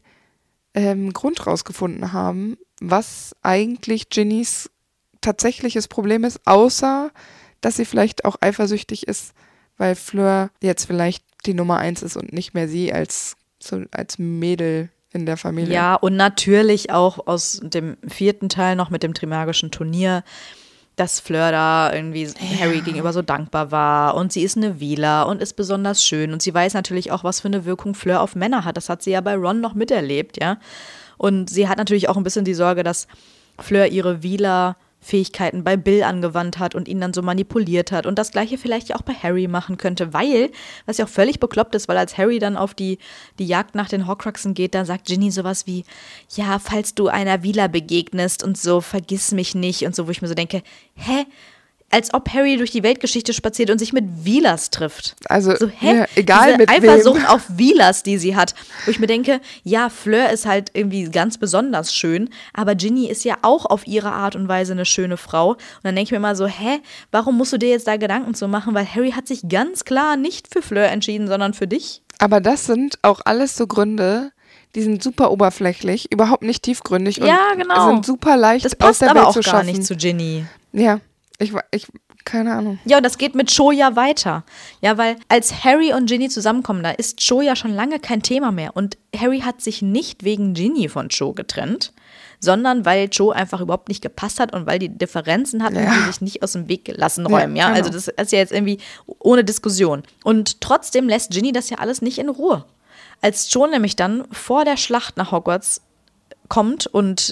ähm, Grund rausgefunden haben, was eigentlich Ginnys tatsächliches Problem ist, außer, dass sie vielleicht auch eifersüchtig ist, weil Fleur jetzt vielleicht die Nummer eins ist und nicht mehr sie als, so, als Mädel in der Familie. Ja, und natürlich auch aus dem vierten Teil noch mit dem Trimagischen Turnier, dass Fleur da irgendwie Harry gegenüber so dankbar war und sie ist eine Wieler und ist besonders schön und sie weiß natürlich auch, was für eine Wirkung Fleur auf Männer hat. Das hat sie ja bei Ron noch miterlebt, ja. Und sie hat natürlich auch ein bisschen die Sorge, dass Fleur ihre Wieler-Fähigkeiten bei Bill angewandt hat und ihn dann so manipuliert hat und das Gleiche vielleicht ja auch bei Harry machen könnte, weil, was ja auch völlig bekloppt ist, weil als Harry dann auf die, die Jagd nach den Horcruxen geht, dann sagt Ginny sowas wie, ja, falls du einer Wieler begegnest und so, vergiss mich nicht und so, wo ich mir so denke, hä? Als ob Harry durch die Weltgeschichte spaziert und sich mit Wheelers trifft. Also, so, hä? ja, egal Diese mit Eifersucht wem. auf Wheelers, die sie hat. Wo ich mir denke, ja, Fleur ist halt irgendwie ganz besonders schön, aber Ginny ist ja auch auf ihre Art und Weise eine schöne Frau. Und dann denke ich mir immer so, hä, warum musst du dir jetzt da Gedanken zu machen? Weil Harry hat sich ganz klar nicht für Fleur entschieden, sondern für dich. Aber das sind auch alles so Gründe, die sind super oberflächlich, überhaupt nicht tiefgründig Ja, und genau. sind super leicht Das aus passt der aber Welt auch zu gar schaffen. nicht zu Ginny. Ja, ich, ich, keine Ahnung. Ja, und das geht mit Cho ja weiter. Ja, weil als Harry und Ginny zusammenkommen, da ist Cho ja schon lange kein Thema mehr. Und Harry hat sich nicht wegen Ginny von Cho getrennt, sondern weil Cho einfach überhaupt nicht gepasst hat und weil die Differenzen hatten, Ja. die sich nicht aus dem Weg gelassen räumen. Ja, genau. also das ist ja jetzt irgendwie ohne Diskussion. Und trotzdem lässt Ginny das ja alles nicht in Ruhe. Als Cho nämlich dann vor der Schlacht nach Hogwarts kommt und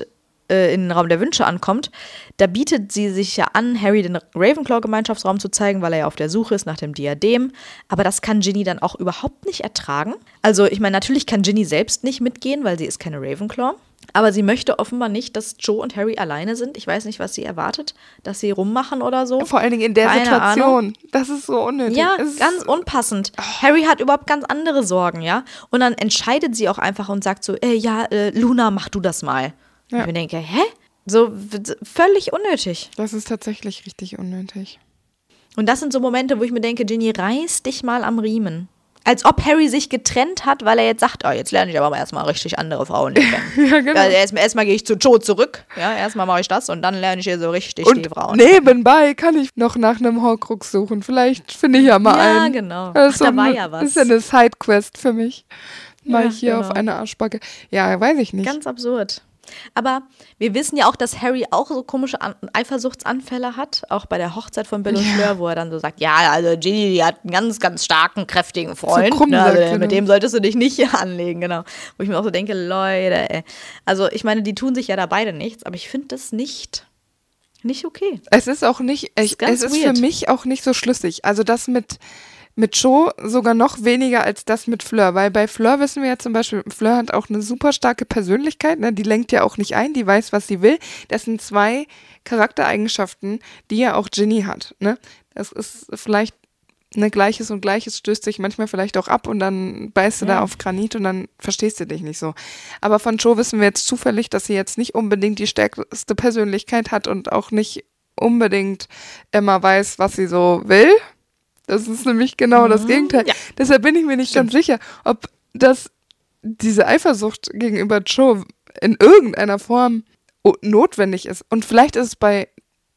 äh, in den Raum der Wünsche ankommt, da bietet sie sich ja an, Harry den Ravenclaw-Gemeinschaftsraum zu zeigen, weil er ja auf der Suche ist nach dem Diadem. Aber das kann Ginny dann auch überhaupt nicht ertragen. Also ich meine, natürlich kann Ginny selbst nicht mitgehen, weil sie ist keine Ravenclaw. Aber sie möchte offenbar nicht, dass Jo und Harry alleine sind. Ich weiß nicht, was sie erwartet, dass sie rummachen oder so. Vor allen Dingen in der Keine Situation. Ahnung. Das ist so unnötig. Ja, es ganz unpassend. Oh. Harry hat überhaupt ganz andere Sorgen, ja. Und dann entscheidet sie auch einfach und sagt so, äh, ja, äh, Luna, mach du das mal. Ja. Und ich mir denke, hä? So w- völlig unnötig. Das ist tatsächlich richtig unnötig. Und das sind so Momente, wo ich mir denke, Ginny, reiß dich mal am Riemen. Als ob Harry sich getrennt hat, weil er jetzt sagt, oh, jetzt lerne ich aber erstmal richtig andere Frauen kennen. Ja, genau. Also erstmal erst gehe ich zu Jo zurück, ja, erstmal mache ich das und dann lerne ich hier so richtig und die Frauen. Nebenbei kann ich noch nach einem Horcrux suchen. Vielleicht finde ich ja mal ja, einen. Ja, genau. Das ist Ach, so da war eine, ja was. Das ist ja eine Sidequest für mich. Mal Ja, hier genau. auf eine Arschbacke. Ja, weiß ich nicht. Ganz absurd. Aber wir wissen ja auch, dass Harry auch so komische An- Eifersuchtsanfälle hat, auch bei der Hochzeit von Bill und Ja. Fleur, wo er dann so sagt, ja, also Ginny, die hat einen ganz, ganz starken, kräftigen Freund, krumm ne, sagt also, sie mit dann. dem solltest du dich nicht anlegen, genau. Wo ich mir auch so denke, Leute, ey. Also ich meine, die tun sich ja da beide nichts, aber ich finde das nicht, nicht okay. Es ist auch nicht, ich, ist ganz es ist weird. für mich auch nicht so schlüssig. Also das mit, mit Jo sogar noch weniger als das mit Fleur, weil bei Fleur wissen wir ja zum Beispiel, Fleur hat auch eine super starke Persönlichkeit, ne? Die lenkt ja auch nicht ein, die weiß, was sie will. Das sind zwei Charaktereigenschaften, die ja auch Ginny hat. Ne? Das ist vielleicht ne, Gleiches und Gleiches stößt sich manchmal vielleicht auch ab und dann beißt du Ja. da auf Granit und dann verstehst du dich nicht so. Aber von Jo wissen wir jetzt zufällig, dass sie jetzt nicht unbedingt die stärkste Persönlichkeit hat und auch nicht unbedingt immer weiß, was sie so will. Das ist nämlich genau das Gegenteil. Ja. Deshalb bin ich mir nicht Stimmt. ganz sicher, ob das diese Eifersucht gegenüber Jo in irgendeiner Form o- notwendig ist. Und vielleicht ist es bei,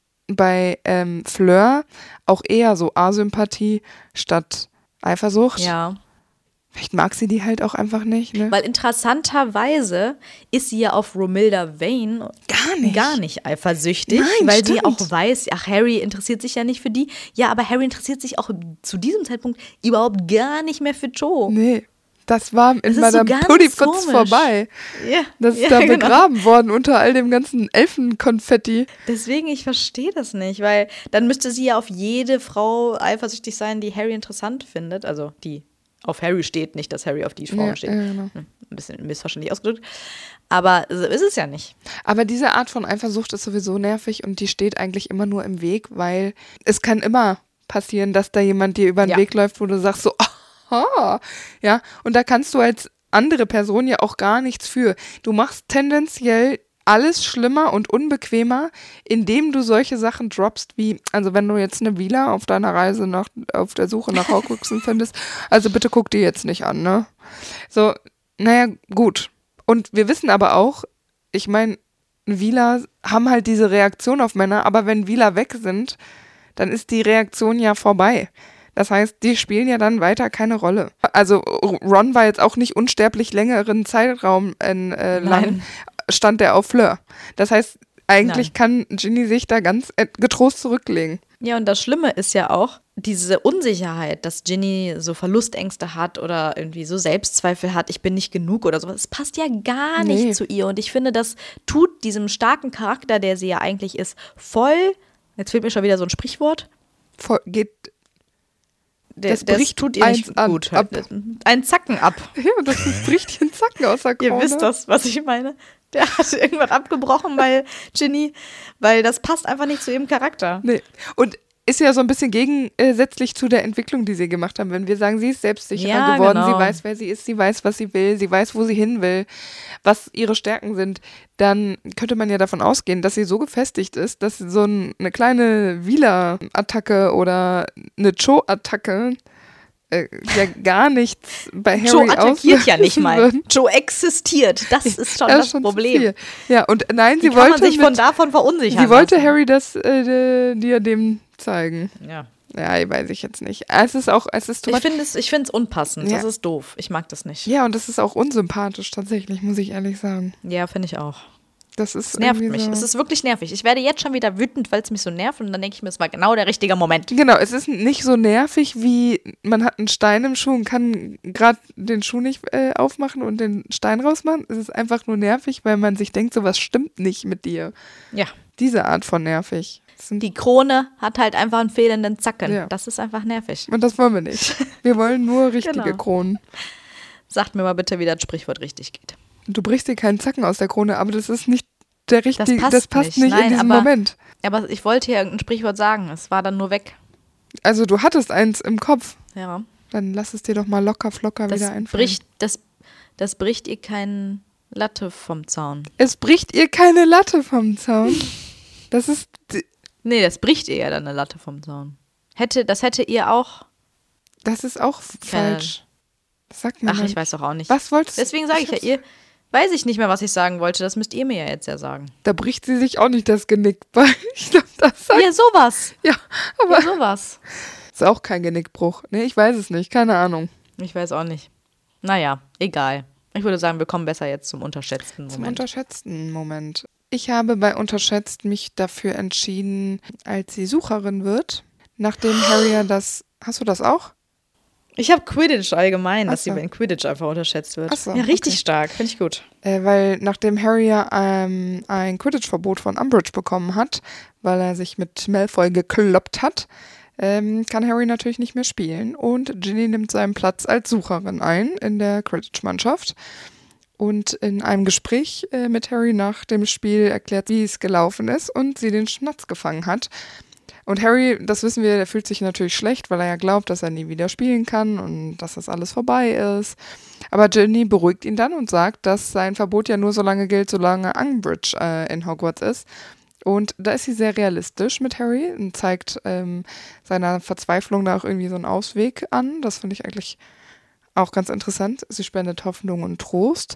bei ähm, Fleur auch eher so Asympathie statt Eifersucht. Ja. Vielleicht mag sie die halt auch einfach nicht. Ne? Weil interessanterweise ist sie ja auf Romilda Vane Gar nicht. gar nicht eifersüchtig, Nein, weil sie stimmt. auch weiß, ach, Harry interessiert sich ja nicht für die. Ja, aber Harry interessiert sich auch zu diesem Zeitpunkt überhaupt gar nicht mehr für Jo. Nee, das war in Das ist so Madame ganz Puddifuts komisch. vorbei. Ja, Das ist ja, da genau. begraben worden unter all dem ganzen Elfenkonfetti. Deswegen, ich verstehe das nicht, weil dann müsste sie ja auf jede Frau eifersüchtig sein, die Harry interessant findet. Also die auf Harry steht, nicht, dass Harry auf die Frauen Ja, steht. ja, genau. Hm, Ein bisschen missverständlich ausgedrückt. Aber so ist es ja nicht. Aber diese Art von Eifersucht ist sowieso nervig und die steht eigentlich immer nur im Weg, weil es kann immer passieren, dass da jemand dir über den Ja. Weg läuft, wo du sagst so, aha, ja, und da kannst du als andere Person ja auch gar nichts für. Du machst tendenziell alles schlimmer und unbequemer, indem du solche Sachen droppst, wie, also wenn du jetzt eine Vila auf deiner Reise nach, auf der Suche nach Horcruxen findest, also bitte guck die jetzt nicht an, ne? So, naja, gut. Und wir wissen aber auch, ich meine, Vila haben halt diese Reaktion auf Männer, aber wenn Vila weg sind, dann ist die Reaktion ja vorbei. Das heißt, die spielen ja dann weiter keine Rolle. Also Ron war jetzt auch nicht unsterblich längeren Zeitraum in, äh, lang, Nein. stand er auf Fleur. Das heißt, eigentlich kann Ginny sich da ganz äh, getrost zurücklegen. Ja, und das Schlimme ist ja auch diese Unsicherheit, dass Ginny so Verlustängste hat oder irgendwie so Selbstzweifel hat, ich bin nicht genug oder sowas. Es passt ja gar nicht Nee. zu ihr. Und ich finde, das tut diesem starken Charakter, der sie ja eigentlich ist, voll, jetzt fehlt mir schon wieder so ein Sprichwort, Voll, geht, der, Das das bricht tut ihr nicht eins an- gut. ab. Ein Zacken ab. ja, das ist bricht den Zacken aus der Ihr Krone. wisst das, was ich meine. Der hat irgendwas abgebrochen bei Ginny, weil das passt einfach nicht zu ihrem Charakter. Nee. Und ist ja so ein bisschen gegensätzlich zu der Entwicklung, die sie gemacht haben. Wenn wir sagen, sie ist selbstsicherer Ja, geworden, genau. sie weiß, wer sie ist, sie weiß, was sie will, sie weiß, wo sie hin will, was ihre Stärken sind, dann könnte man ja davon ausgehen, dass sie so gefestigt ist, dass so ein, eine kleine Vila-Attacke oder eine Cho-Attacke äh, ja gar nichts bei Harry Joe attackiert ja nicht auslösen mal. würden. Joe existiert. Das ist schon Ja, das schon zu Problem. viel. Ja, und nein, Wie sie kann man wollte sich mit, von davon verunsichern sie wollte lassen? Harry das äh, Diadem zeigen. Ja. Ja, weiß ich jetzt nicht. Es ist auch, es ist Ich finde es ich find's unpassend. Ja. Das ist doof. Ich mag das nicht. ja, und das ist auch unsympathisch tatsächlich, muss ich ehrlich sagen. Ja, finde ich auch. Das ist Es nervt irgendwie mich. so. Es ist wirklich nervig. Ich werde jetzt schon wieder wütend, weil es mich so nervt und dann denke ich mir, es war genau der richtige Moment. Genau, es ist nicht so nervig, wie man hat einen Stein im Schuh und kann gerade den Schuh nicht äh, aufmachen und den Stein rausmachen. Es ist einfach nur nervig, weil man sich denkt, sowas stimmt nicht mit dir. Ja. Diese Art von nervig. Das sind- Die Krone hat halt einfach einen fehlenden Zacken. Ja. Das ist einfach nervig. Und das wollen wir nicht. Wir wollen nur richtige Genau. Kronen. Sagt mir mal bitte, wie das Sprichwort richtig geht. Du brichst dir keinen Zacken aus der Krone, aber das ist nicht der richtige, passt das passt nicht. nicht, Nein, in diesem aber- Moment. Aber ich wollte hier irgendein Sprichwort sagen. Es war dann nur weg. Also du hattest eins im Kopf. Ja. Dann lass es dir doch mal locker flocker Das wieder einfallen. bricht, das, das bricht ihr keinen Latte vom Zaun. Es bricht ihr keine Latte vom Zaun. Das ist, Nee, das bricht ihr ja dann eine Latte vom Zaun. Hätte, das hätte ihr auch. das ist auch Keine- falsch. Was sagt man Ach, denn? ich weiß doch auch nicht. Was wolltest du? Deswegen sage ich ja, hab's- ihr. Weiß ich nicht mehr, was ich sagen wollte. Das müsst ihr mir ja jetzt ja sagen. Da bricht sie sich auch nicht das Genick bei. Ich glaube, das sagt, Ja, sowas. ja, aber Ja, sowas. ist auch kein Genickbruch. Nee, ich weiß es nicht, keine Ahnung. Ich weiß auch nicht. Naja, egal. Ich würde sagen, wir kommen besser jetzt zum unterschätzten Zum Moment. unterschätzten Moment. Ich habe bei unterschätzt mich dafür entschieden, als sie Sucherin wird, nachdem Harry ja das. Hast du das auch? Ich habe Quidditch allgemein, dass Ach sie so. in Quidditch einfach unterschätzt wird. Ach so, ja, richtig okay. stark. Finde ich gut. Äh, weil nachdem Harry ja ähm, ein Quidditch-Verbot von Umbridge bekommen hat, weil er sich mit Malfoy gekloppt hat, ähm, kann Harry natürlich nicht mehr spielen. Und Ginny nimmt seinen Platz als Sucherin ein in der Quidditch-Mannschaft. Und in einem Gespräch äh, mit Harry nach dem Spiel erklärt, wie es gelaufen ist und sie den Schnatz gefangen hat. Und Harry, das wissen wir, der fühlt sich natürlich schlecht, weil er ja glaubt, dass er nie wieder spielen kann und dass das alles vorbei ist. Aber Ginny beruhigt ihn dann und sagt, dass sein Verbot ja nur so lange gilt, solange Umbridge äh, in Hogwarts ist. Und da ist sie sehr realistisch mit Harry und zeigt ähm, seiner Verzweiflung da auch irgendwie so einen Ausweg an. Das finde ich eigentlich auch ganz interessant. Sie spendet Hoffnung und Trost,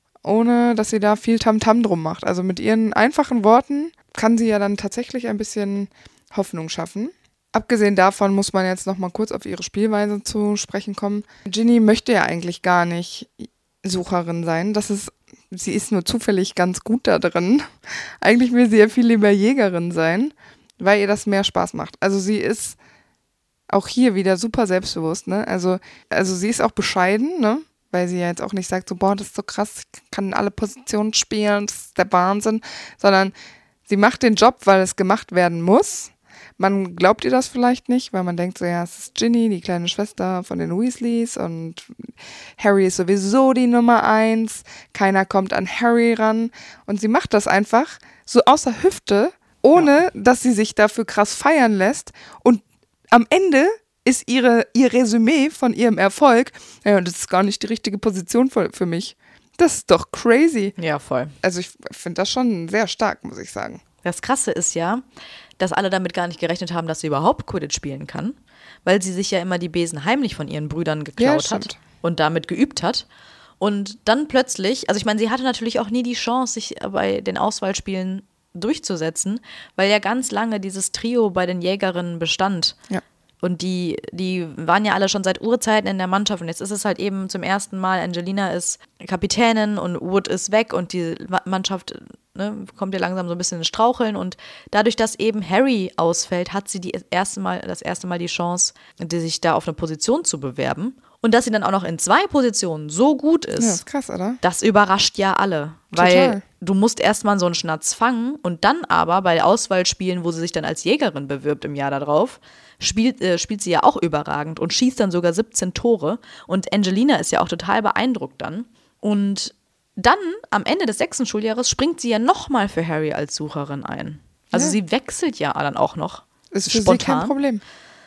ohne dass sie da viel Tamtam drum macht. Also mit ihren einfachen Worten kann sie ja dann tatsächlich ein bisschen Hoffnung schaffen. Abgesehen davon muss man jetzt noch mal kurz auf ihre Spielweise zu sprechen kommen. Ginny möchte ja eigentlich gar nicht Sucherin sein. Das ist, sie ist nur zufällig ganz gut da drin. Eigentlich will sie ja viel lieber Jägerin sein, weil ihr das mehr Spaß macht. Also sie ist auch hier wieder super selbstbewusst, ne? Also, also sie ist auch bescheiden, ne? Weil sie ja jetzt auch nicht sagt, so, boah, das ist so krass, ich kann in alle Positionen spielen, das ist der Wahnsinn, sondern sie macht den Job, weil es gemacht werden muss. Man glaubt ihr das vielleicht nicht, weil man denkt so, ja, es ist Ginny, die kleine Schwester von den Weasleys und Harry ist sowieso die Nummer eins, keiner kommt an Harry ran und sie macht das einfach so außer Hüfte, ohne ja. dass sie sich dafür krass feiern lässt und am Ende ist ihre, ihr Resümee von ihrem Erfolg, ja, das ist gar nicht die richtige Position für, für mich. Das ist doch crazy. Ja, voll. Also ich finde das schon sehr stark, muss ich sagen. Das Krasse ist ja, dass alle damit gar nicht gerechnet haben, dass sie überhaupt Quidditch spielen kann, weil sie sich ja immer die Besen heimlich von ihren Brüdern geklaut Ja, hat und damit geübt hat. Und dann plötzlich, also ich meine, sie hatte natürlich auch nie die Chance, sich bei den Auswahlspielen durchzusetzen, weil ja ganz lange dieses Trio bei den Jägerinnen bestand. Ja. Und die, die waren ja alle schon seit Urzeiten in der Mannschaft und jetzt ist es halt eben zum ersten Mal, Angelina ist Kapitänin und Wood ist weg und die Mannschaft ne, kommt ja langsam so ein bisschen ins Straucheln und dadurch, dass eben Harry ausfällt, hat sie die erste Mal, das erste Mal die Chance, die sich da auf eine Position zu bewerben. Und dass sie dann auch noch in zwei Positionen so gut ist, ja, ist krass, oder? Das überrascht ja alle. Total. Weil du musst erstmal so einen Schnatz fangen und dann aber bei Auswahlspielen, wo sie sich dann als Jägerin bewirbt im Jahr darauf, spielt, äh, spielt sie ja auch überragend und schießt dann sogar siebzehn Tore. Und Angelina ist ja auch total beeindruckt dann. Und dann, am Ende des sechsten Schuljahres, springt sie ja nochmal für Harry als Sucherin ein. Also Ja. sie wechselt ja dann auch noch. Ist für spontan. sie kein Problem.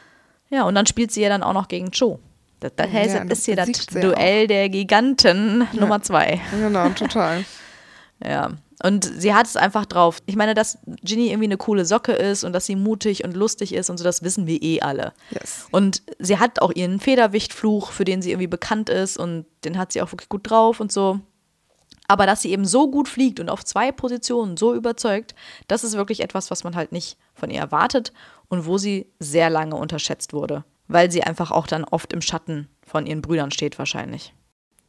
Ja, und dann spielt sie ja dann auch noch gegen Cho. Das, das heißt, Ja, das ist hier das das siegt sie Duell der Giganten Ja. Nummer zwei. Genau, total. Ja, und sie hat es einfach drauf. Ich meine, dass Ginny irgendwie eine coole Socke ist und dass sie mutig und lustig ist und so, das wissen wir eh alle. Yes. Und sie hat auch ihren Federwichtfluch, für den sie irgendwie bekannt ist und den hat sie auch wirklich gut drauf und so. Aber dass sie eben so gut fliegt und auf zwei Positionen so überzeugt, das ist wirklich etwas, was man halt nicht von ihr erwartet und wo sie sehr lange unterschätzt wurde, weil sie einfach auch dann oft im Schatten von ihren Brüdern steht wahrscheinlich.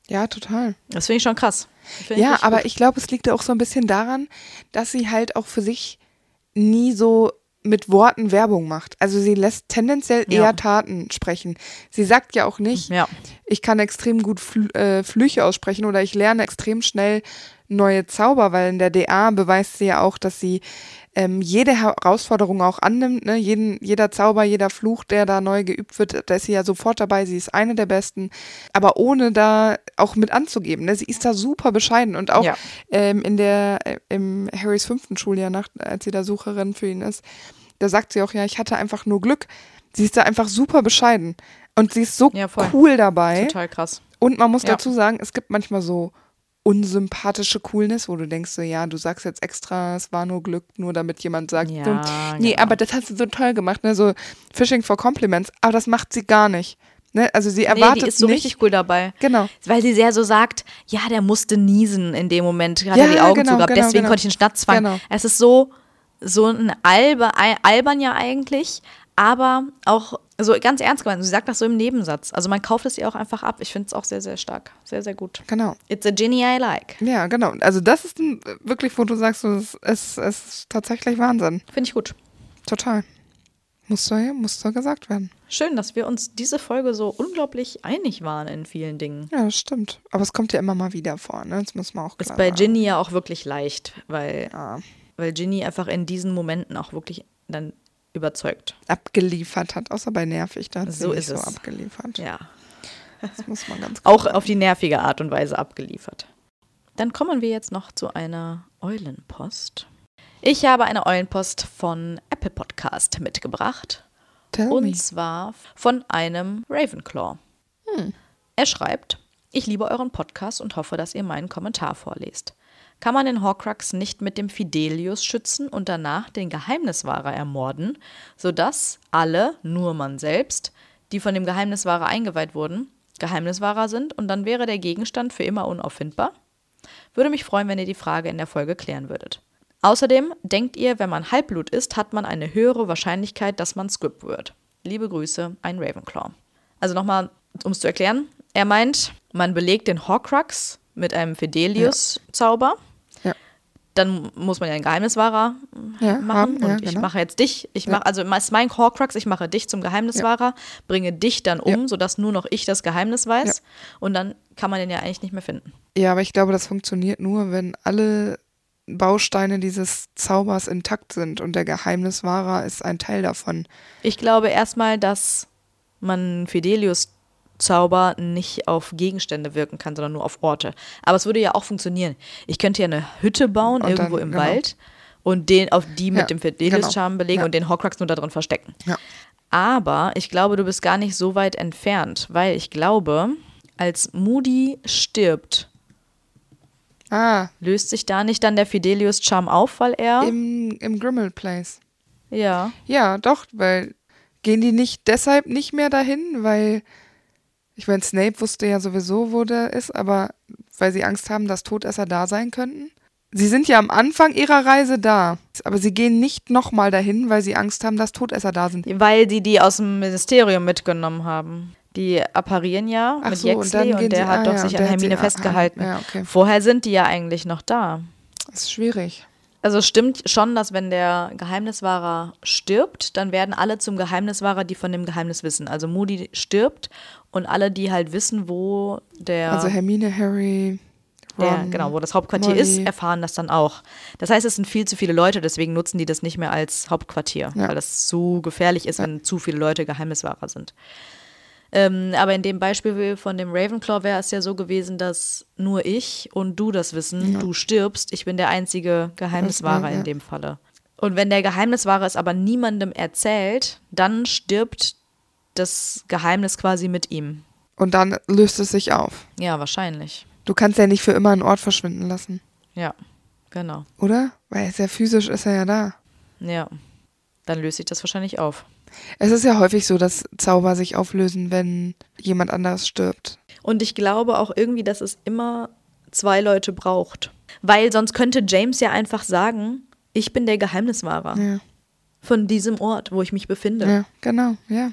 Ja, total. Das finde ich schon krass. Find Ja, ich aber gut. ich glaube, es liegt auch so ein bisschen daran, dass sie halt auch für sich nie so mit Worten Werbung macht. Also sie lässt tendenziell eher Ja. Taten sprechen. Sie sagt ja auch nicht, Ja. ich kann extrem gut Fl- äh, Flüche aussprechen oder ich lerne extrem schnell neue Zauber, weil in der D A beweist sie ja auch, dass sie ähm, jede Herausforderung auch annimmt. Ne? Jeden, jeder Zauber, jeder Fluch, der da neu geübt wird, da ist sie ja sofort dabei. Sie ist eine der Besten, aber ohne da auch mit anzugeben. Ne? Sie ist da super bescheiden und auch Ja. ähm, in der äh, im Harrys fünften Schuljahr, nach, als sie da Sucherin für ihn ist, da sagt sie auch, ja, ich hatte einfach nur Glück. Sie ist da einfach super bescheiden und sie ist so Ja, voll. cool dabei. Total krass. Und man muss Ja. dazu sagen, es gibt manchmal so unsympathische Coolness, wo du denkst so, ja, du sagst jetzt extra, es war nur Glück, nur damit jemand sagt, Ja, so, nee, genau. aber das hast du so toll gemacht, ne, so Fishing for Compliments, aber das macht sie gar nicht, ne, also sie erwartet Nee, die ist so nicht, richtig cool dabei. genau, Weil sie sehr so sagt, ja, der musste niesen in dem Moment, hat Ja, er die Augen genau, zugehabt, genau, deswegen genau. konnte ich den Schnaps fangen. Genau. Es ist so, so ein Alber, albern ja eigentlich, aber auch so ganz ernst gemeint. Sie sagt das so im Nebensatz. Also man kauft es ihr auch einfach ab. Ich finde es auch sehr, sehr stark. Sehr, sehr gut. genau, It's a Ginny I like. ja, genau, also das ist ein, wirklich, wo du sagst, so, es, es, es ist tatsächlich Wahnsinn, Finde ich gut. total, muss so, muss so gesagt werden. Schön, dass wir uns diese Folge so unglaublich einig waren in vielen Dingen. Ja, das stimmt, aber es kommt ja immer mal wieder vor, ne, das muss man auch klar Ist bei sagen. Ginny ja auch wirklich leicht, weil, Ja. weil Ginny einfach in diesen Momenten auch wirklich dann überzeugt. abgeliefert hat, außer bei nervig, da hat sie So nicht ist so es. abgeliefert. Ja. Das muss man ganz klar Auch sagen. auf die nervige Art und Weise abgeliefert. Dann kommen wir jetzt noch zu einer Eulenpost. Ich habe eine Eulenpost von Apple Podcast mitgebracht. Tell Und me. zwar von einem Ravenclaw. Er schreibt, ich liebe euren Podcast und hoffe, dass ihr meinen Kommentar vorlest. Kann man den Horcrux nicht mit dem Fidelius schützen und danach den Geheimniswahrer ermorden, sodass alle, nur man selbst, die von dem Geheimniswahrer eingeweiht wurden, Geheimniswahrer sind und dann wäre der Gegenstand für immer unauffindbar? Würde mich freuen, wenn ihr die Frage in der Folge klären würdet. Außerdem denkt ihr, wenn man Halbblut ist, hat man eine höhere Wahrscheinlichkeit, dass man Squib wird. Liebe Grüße, ein Ravenclaw. Also nochmal, um es zu erklären, er meint, man belegt den Horcrux mit einem Fidelius-Zauber. Ja. Dann muss man ja einen Geheimniswahrer Ja, machen. haben, ja, und ich genau. mache jetzt dich. Ich Ja. mache, also es ist mein Horcrux, ich mache dich zum Geheimniswahrer, bringe dich dann um, Ja. sodass nur noch ich das Geheimnis weiß. Und dann kann man den ja eigentlich nicht mehr finden. Ja, aber ich glaube, das funktioniert nur, wenn alle Bausteine dieses Zaubers intakt sind und der Geheimniswahrer ist ein Teil davon. Ich glaube erstmal, dass man Fidelius-Zauber nicht auf Gegenstände wirken kann, sondern nur auf Orte. Aber es würde ja auch funktionieren. Ich könnte ja eine Hütte bauen, Und irgendwo dann- im genau. Wald und den auf die mit Ja, dem Fidelius-Charme belegen Ja. und den Horcrux nur da drin verstecken. Ja. Aber ich glaube, du bist gar nicht so weit entfernt, weil ich glaube, als Moody stirbt, Ah, löst sich da nicht dann der Fidelius-Charme auf, weil er... im, im Grimmel Place. ja. Ja, doch, weil gehen die nicht deshalb nicht mehr dahin, weil ich meine, Snape wusste ja sowieso, wo der ist, aber weil sie Angst haben, dass Todesser da sein könnten. Sie sind ja am Anfang ihrer Reise da, aber sie gehen nicht nochmal dahin, weil sie Angst haben, dass Todesser da sind. Weil die die aus dem Ministerium mitgenommen haben. Die apparieren ja Ach mit so, und Jexley dann und, gehen der sie- hat ah doch ja, sich und an der hat sie Hermine an- festgehalten. ja, okay. Vorher sind die ja eigentlich noch da. Das ist schwierig. Also es stimmt schon, dass wenn der Geheimniswahrer stirbt, dann werden alle zum Geheimniswahrer, die von dem Geheimnis wissen. Also Moody stirbt und alle, die halt wissen, wo der, Also Hermine, Harry, der Ron, genau, wo das Hauptquartier Molly. ist, erfahren das dann auch. Das heißt, es sind viel zu viele Leute, deswegen nutzen die das nicht mehr als Hauptquartier, Ja. weil das zu gefährlich ist, wenn zu viele Leute Geheimniswahrer sind. Ähm, aber in dem Beispiel von dem Ravenclaw wäre es ja so gewesen, dass nur ich und du das wissen, du stirbst, ich bin der einzige Geheimniswahrer Das war- ja. in dem Falle. Und wenn der Geheimniswahrer es aber niemandem erzählt, dann stirbt das Geheimnis quasi mit ihm. Und dann löst es sich auf. Ja, wahrscheinlich. Du kannst ja nicht für immer einen Ort verschwinden lassen, Ja, genau. oder? Weil sehr physisch ist er ja da. Ja, dann löst sich das wahrscheinlich auf. Es ist ja häufig so, dass Zauber sich auflösen, wenn jemand anders stirbt. Und ich glaube auch irgendwie, dass es immer zwei Leute braucht. Weil sonst könnte James ja einfach sagen, ich bin der Geheimniswahrer Ja, von diesem Ort, wo ich mich befinde. ja genau, ja.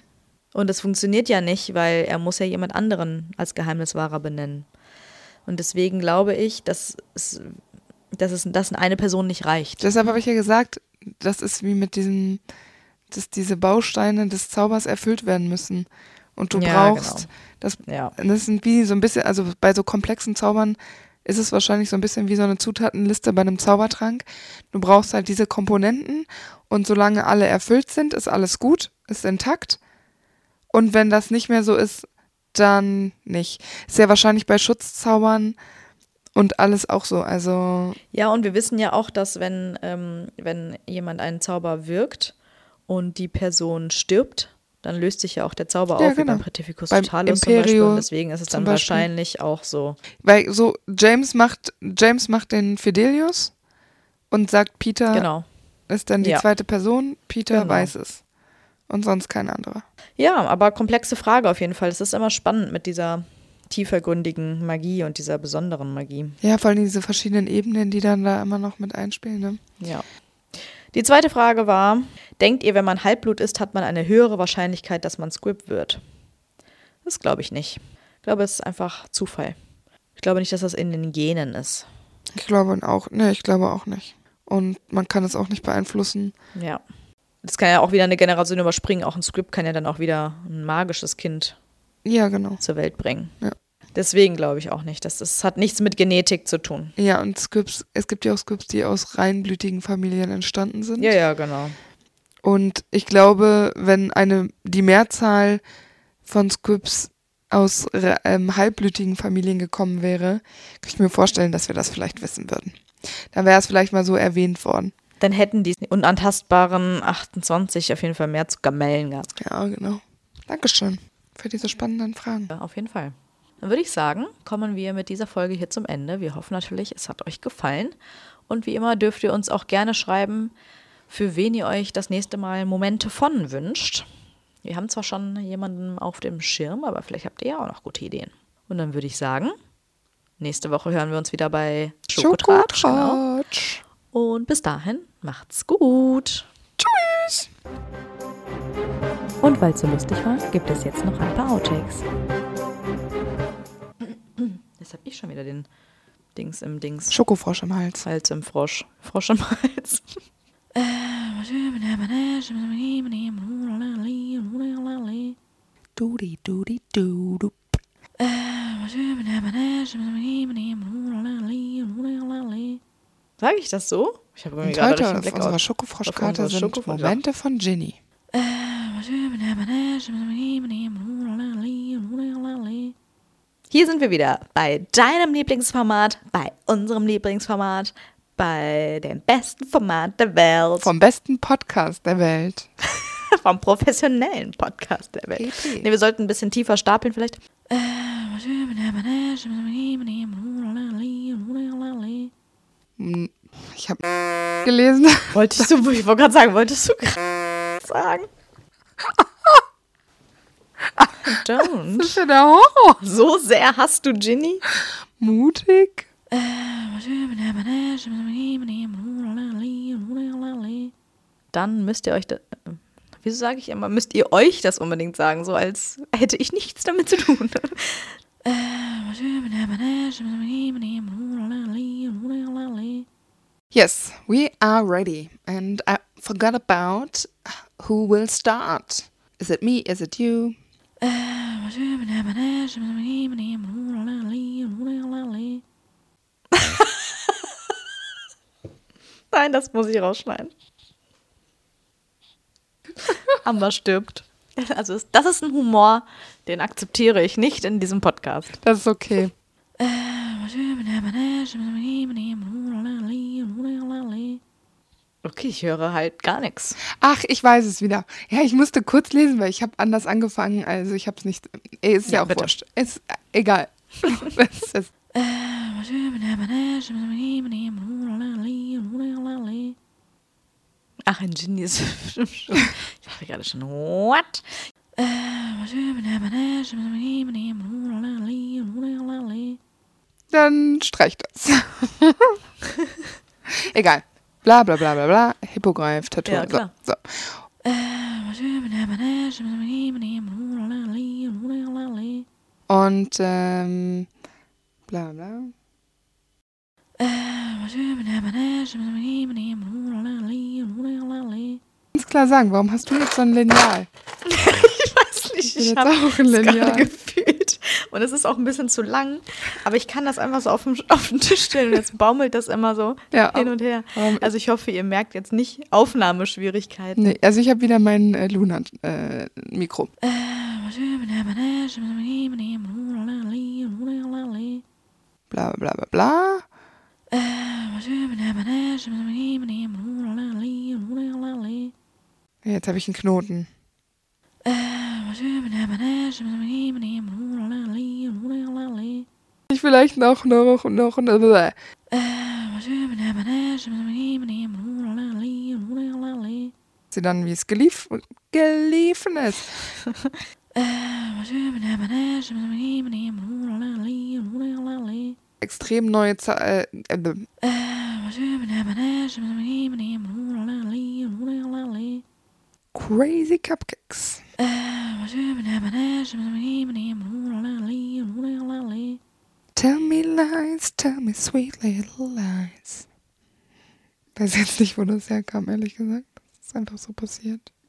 Und es funktioniert ja nicht, weil er muss ja jemand anderen als Geheimniswahrer benennen. Und deswegen glaube ich, dass es, dass es dass eine Person nicht reicht. Deshalb habe ich ja gesagt, das ist wie mit diesem, dass diese Bausteine des Zaubers erfüllt werden müssen. Und du Ja, brauchst, genau. das, Ja. das sind wie so ein bisschen, also bei so komplexen Zaubern ist es wahrscheinlich so ein bisschen wie so eine Zutatenliste bei einem Zaubertrank. Du brauchst halt diese Komponenten und solange alle erfüllt sind, ist alles gut, ist intakt. Und wenn das nicht mehr so ist, dann nicht. Ist ja wahrscheinlich bei Schutzzaubern und alles auch so. Also Ja, und wir wissen ja auch, dass wenn, ähm, wenn jemand einen Zauber wirkt und die Person stirbt, dann löst sich ja auch der Zauber Ja, auf, genau. wie beim Praetorius Beim Totalus zum Beispiel. Imperio Und deswegen ist es zum dann Beispiel. wahrscheinlich auch so. Weil so James macht James macht den Fidelius und sagt, Peter Genau. ist dann die Ja. zweite Person. Peter Genau. weiß es. Und sonst kein anderer. Ja, aber komplexe Frage auf jeden Fall. Es ist immer spannend mit dieser tiefergründigen Magie und dieser besonderen Magie. Ja, vor allem diese verschiedenen Ebenen, die dann da immer noch mit einspielen. Ne? Ja. Die zweite Frage war, denkt ihr, wenn man Halbblut ist, hat man eine höhere Wahrscheinlichkeit, dass man Squib wird? Das glaube ich nicht. Ich glaube, es ist einfach Zufall. Ich glaube nicht, dass das in den Genen ist. Ich glaube auch, ne, ich glaube auch nicht. Und man kann es auch nicht beeinflussen. Ja. Das kann ja auch wieder eine Generation überspringen. Auch ein Squib kann ja dann auch wieder ein magisches Kind Ja, genau. zur Welt bringen. Ja. Deswegen glaube ich auch nicht. Das, das hat nichts mit Genetik zu tun. Ja, und Squibs, es gibt ja auch Squibs, die aus reinblütigen Familien entstanden sind. Ja, ja, genau. Und ich glaube, wenn eine die Mehrzahl von Squibs aus ähm, halbblütigen Familien gekommen wäre, kann ich mir vorstellen, dass wir das vielleicht wissen würden. Dann wäre es vielleicht mal so erwähnt worden. Dann hätten die unantastbaren achtundzwanzig auf jeden Fall mehr zu Gamellen gehabt. Ja, genau. Dankeschön für diese spannenden Fragen. Ja, auf jeden Fall. Dann würde ich sagen, kommen wir mit dieser Folge hier zum Ende. Wir hoffen natürlich, es hat euch gefallen. Und wie immer dürft ihr uns auch gerne schreiben, für wen ihr euch das nächste Mal Momente von wünscht. Wir haben zwar schon jemanden auf dem Schirm, aber vielleicht habt ihr ja auch noch gute Ideen. Und dann würde ich sagen, nächste Woche hören wir uns wieder bei Schokotratsch. Genau. Schokotratsch. Und bis dahin, macht's gut. Tschüss. Und weil es so lustig war, gibt es jetzt noch ein paar Outtakes. Jetzt habe ich schon wieder den Dings im Dings. Schokofrosch im Hals. Hals im Frosch. Frosch im Hals. Dudi, dudi, du, du. Sage ich das so? Ich habe Und irgendwie gerade heute richtig einen auf Blackout. unserer Auf Schokofroschkarte unserer sind Schokofrosch- Momente von Ginny. Hier sind wir wieder bei deinem Lieblingsformat, bei unserem Lieblingsformat, bei dem besten Format der Welt. Vom besten Podcast der Welt. Vom professionellen Podcast der Welt. P P. Nee, wir sollten ein bisschen tiefer stapeln vielleicht. Ich habe gelesen. Wolltest du, ich wollte gerade sagen, wolltest du sagen? Das Don't. ist ja der Horror. So sehr hast du Ginny? Mutig. Dann müsst ihr euch das. Wieso sage ich immer, müsst ihr euch das unbedingt sagen, so als hätte ich nichts damit zu tun. Yes, we are ready. And I forgot about who will start. Is it me? Is it you? Nein, das muss ich rausschneiden. Amber stirbt. Also es- das ist ein Humor, den akzeptiere ich nicht in diesem Podcast. Das ist okay. Okay, ich höre halt gar nichts. Ach, ich weiß es wieder. Ja, ich musste kurz lesen, weil ich habe anders angefangen. Also ich habe es nicht. Ey, ist ja, Ja, auch bitte. wurscht. Ist äh, egal. Es ist, Ach, in Ginny ist. Ich dachte gerade schon, what? dann streich das. Egal. Bla bla bla bla bla. Hippogreif, Tattoo. Ja, klar. So, so. Und ähm, bla bla. Ganz klar sagen, warum hast du jetzt so ein Lineal? Ich weiß nicht, Ich ich habe habe auch ein es gerade Lineal. gefühlt. Und es ist auch ein bisschen zu lang, aber ich kann das einfach so auf den, auf den Tisch stellen und jetzt baumelt das immer so Ja, hin und her. aber- Also ich hoffe, ihr merkt jetzt nicht Aufnahmeschwierigkeiten. Nee, also ich habe wieder mein äh, Luna-Mikro. Bla bla bla bla. Jetzt habe ich einen Knoten. Ich vielleicht noch, noch, noch, noch. Sie dann, wie es gelief geliefen ist. Extrem neue Zahl. Äh, äh, Crazy Cupcakes. Tell me lies, tell me sweet little lies. Ich weiß jetzt nicht, wo das herkam, ehrlich gesagt. Das ist einfach so passiert.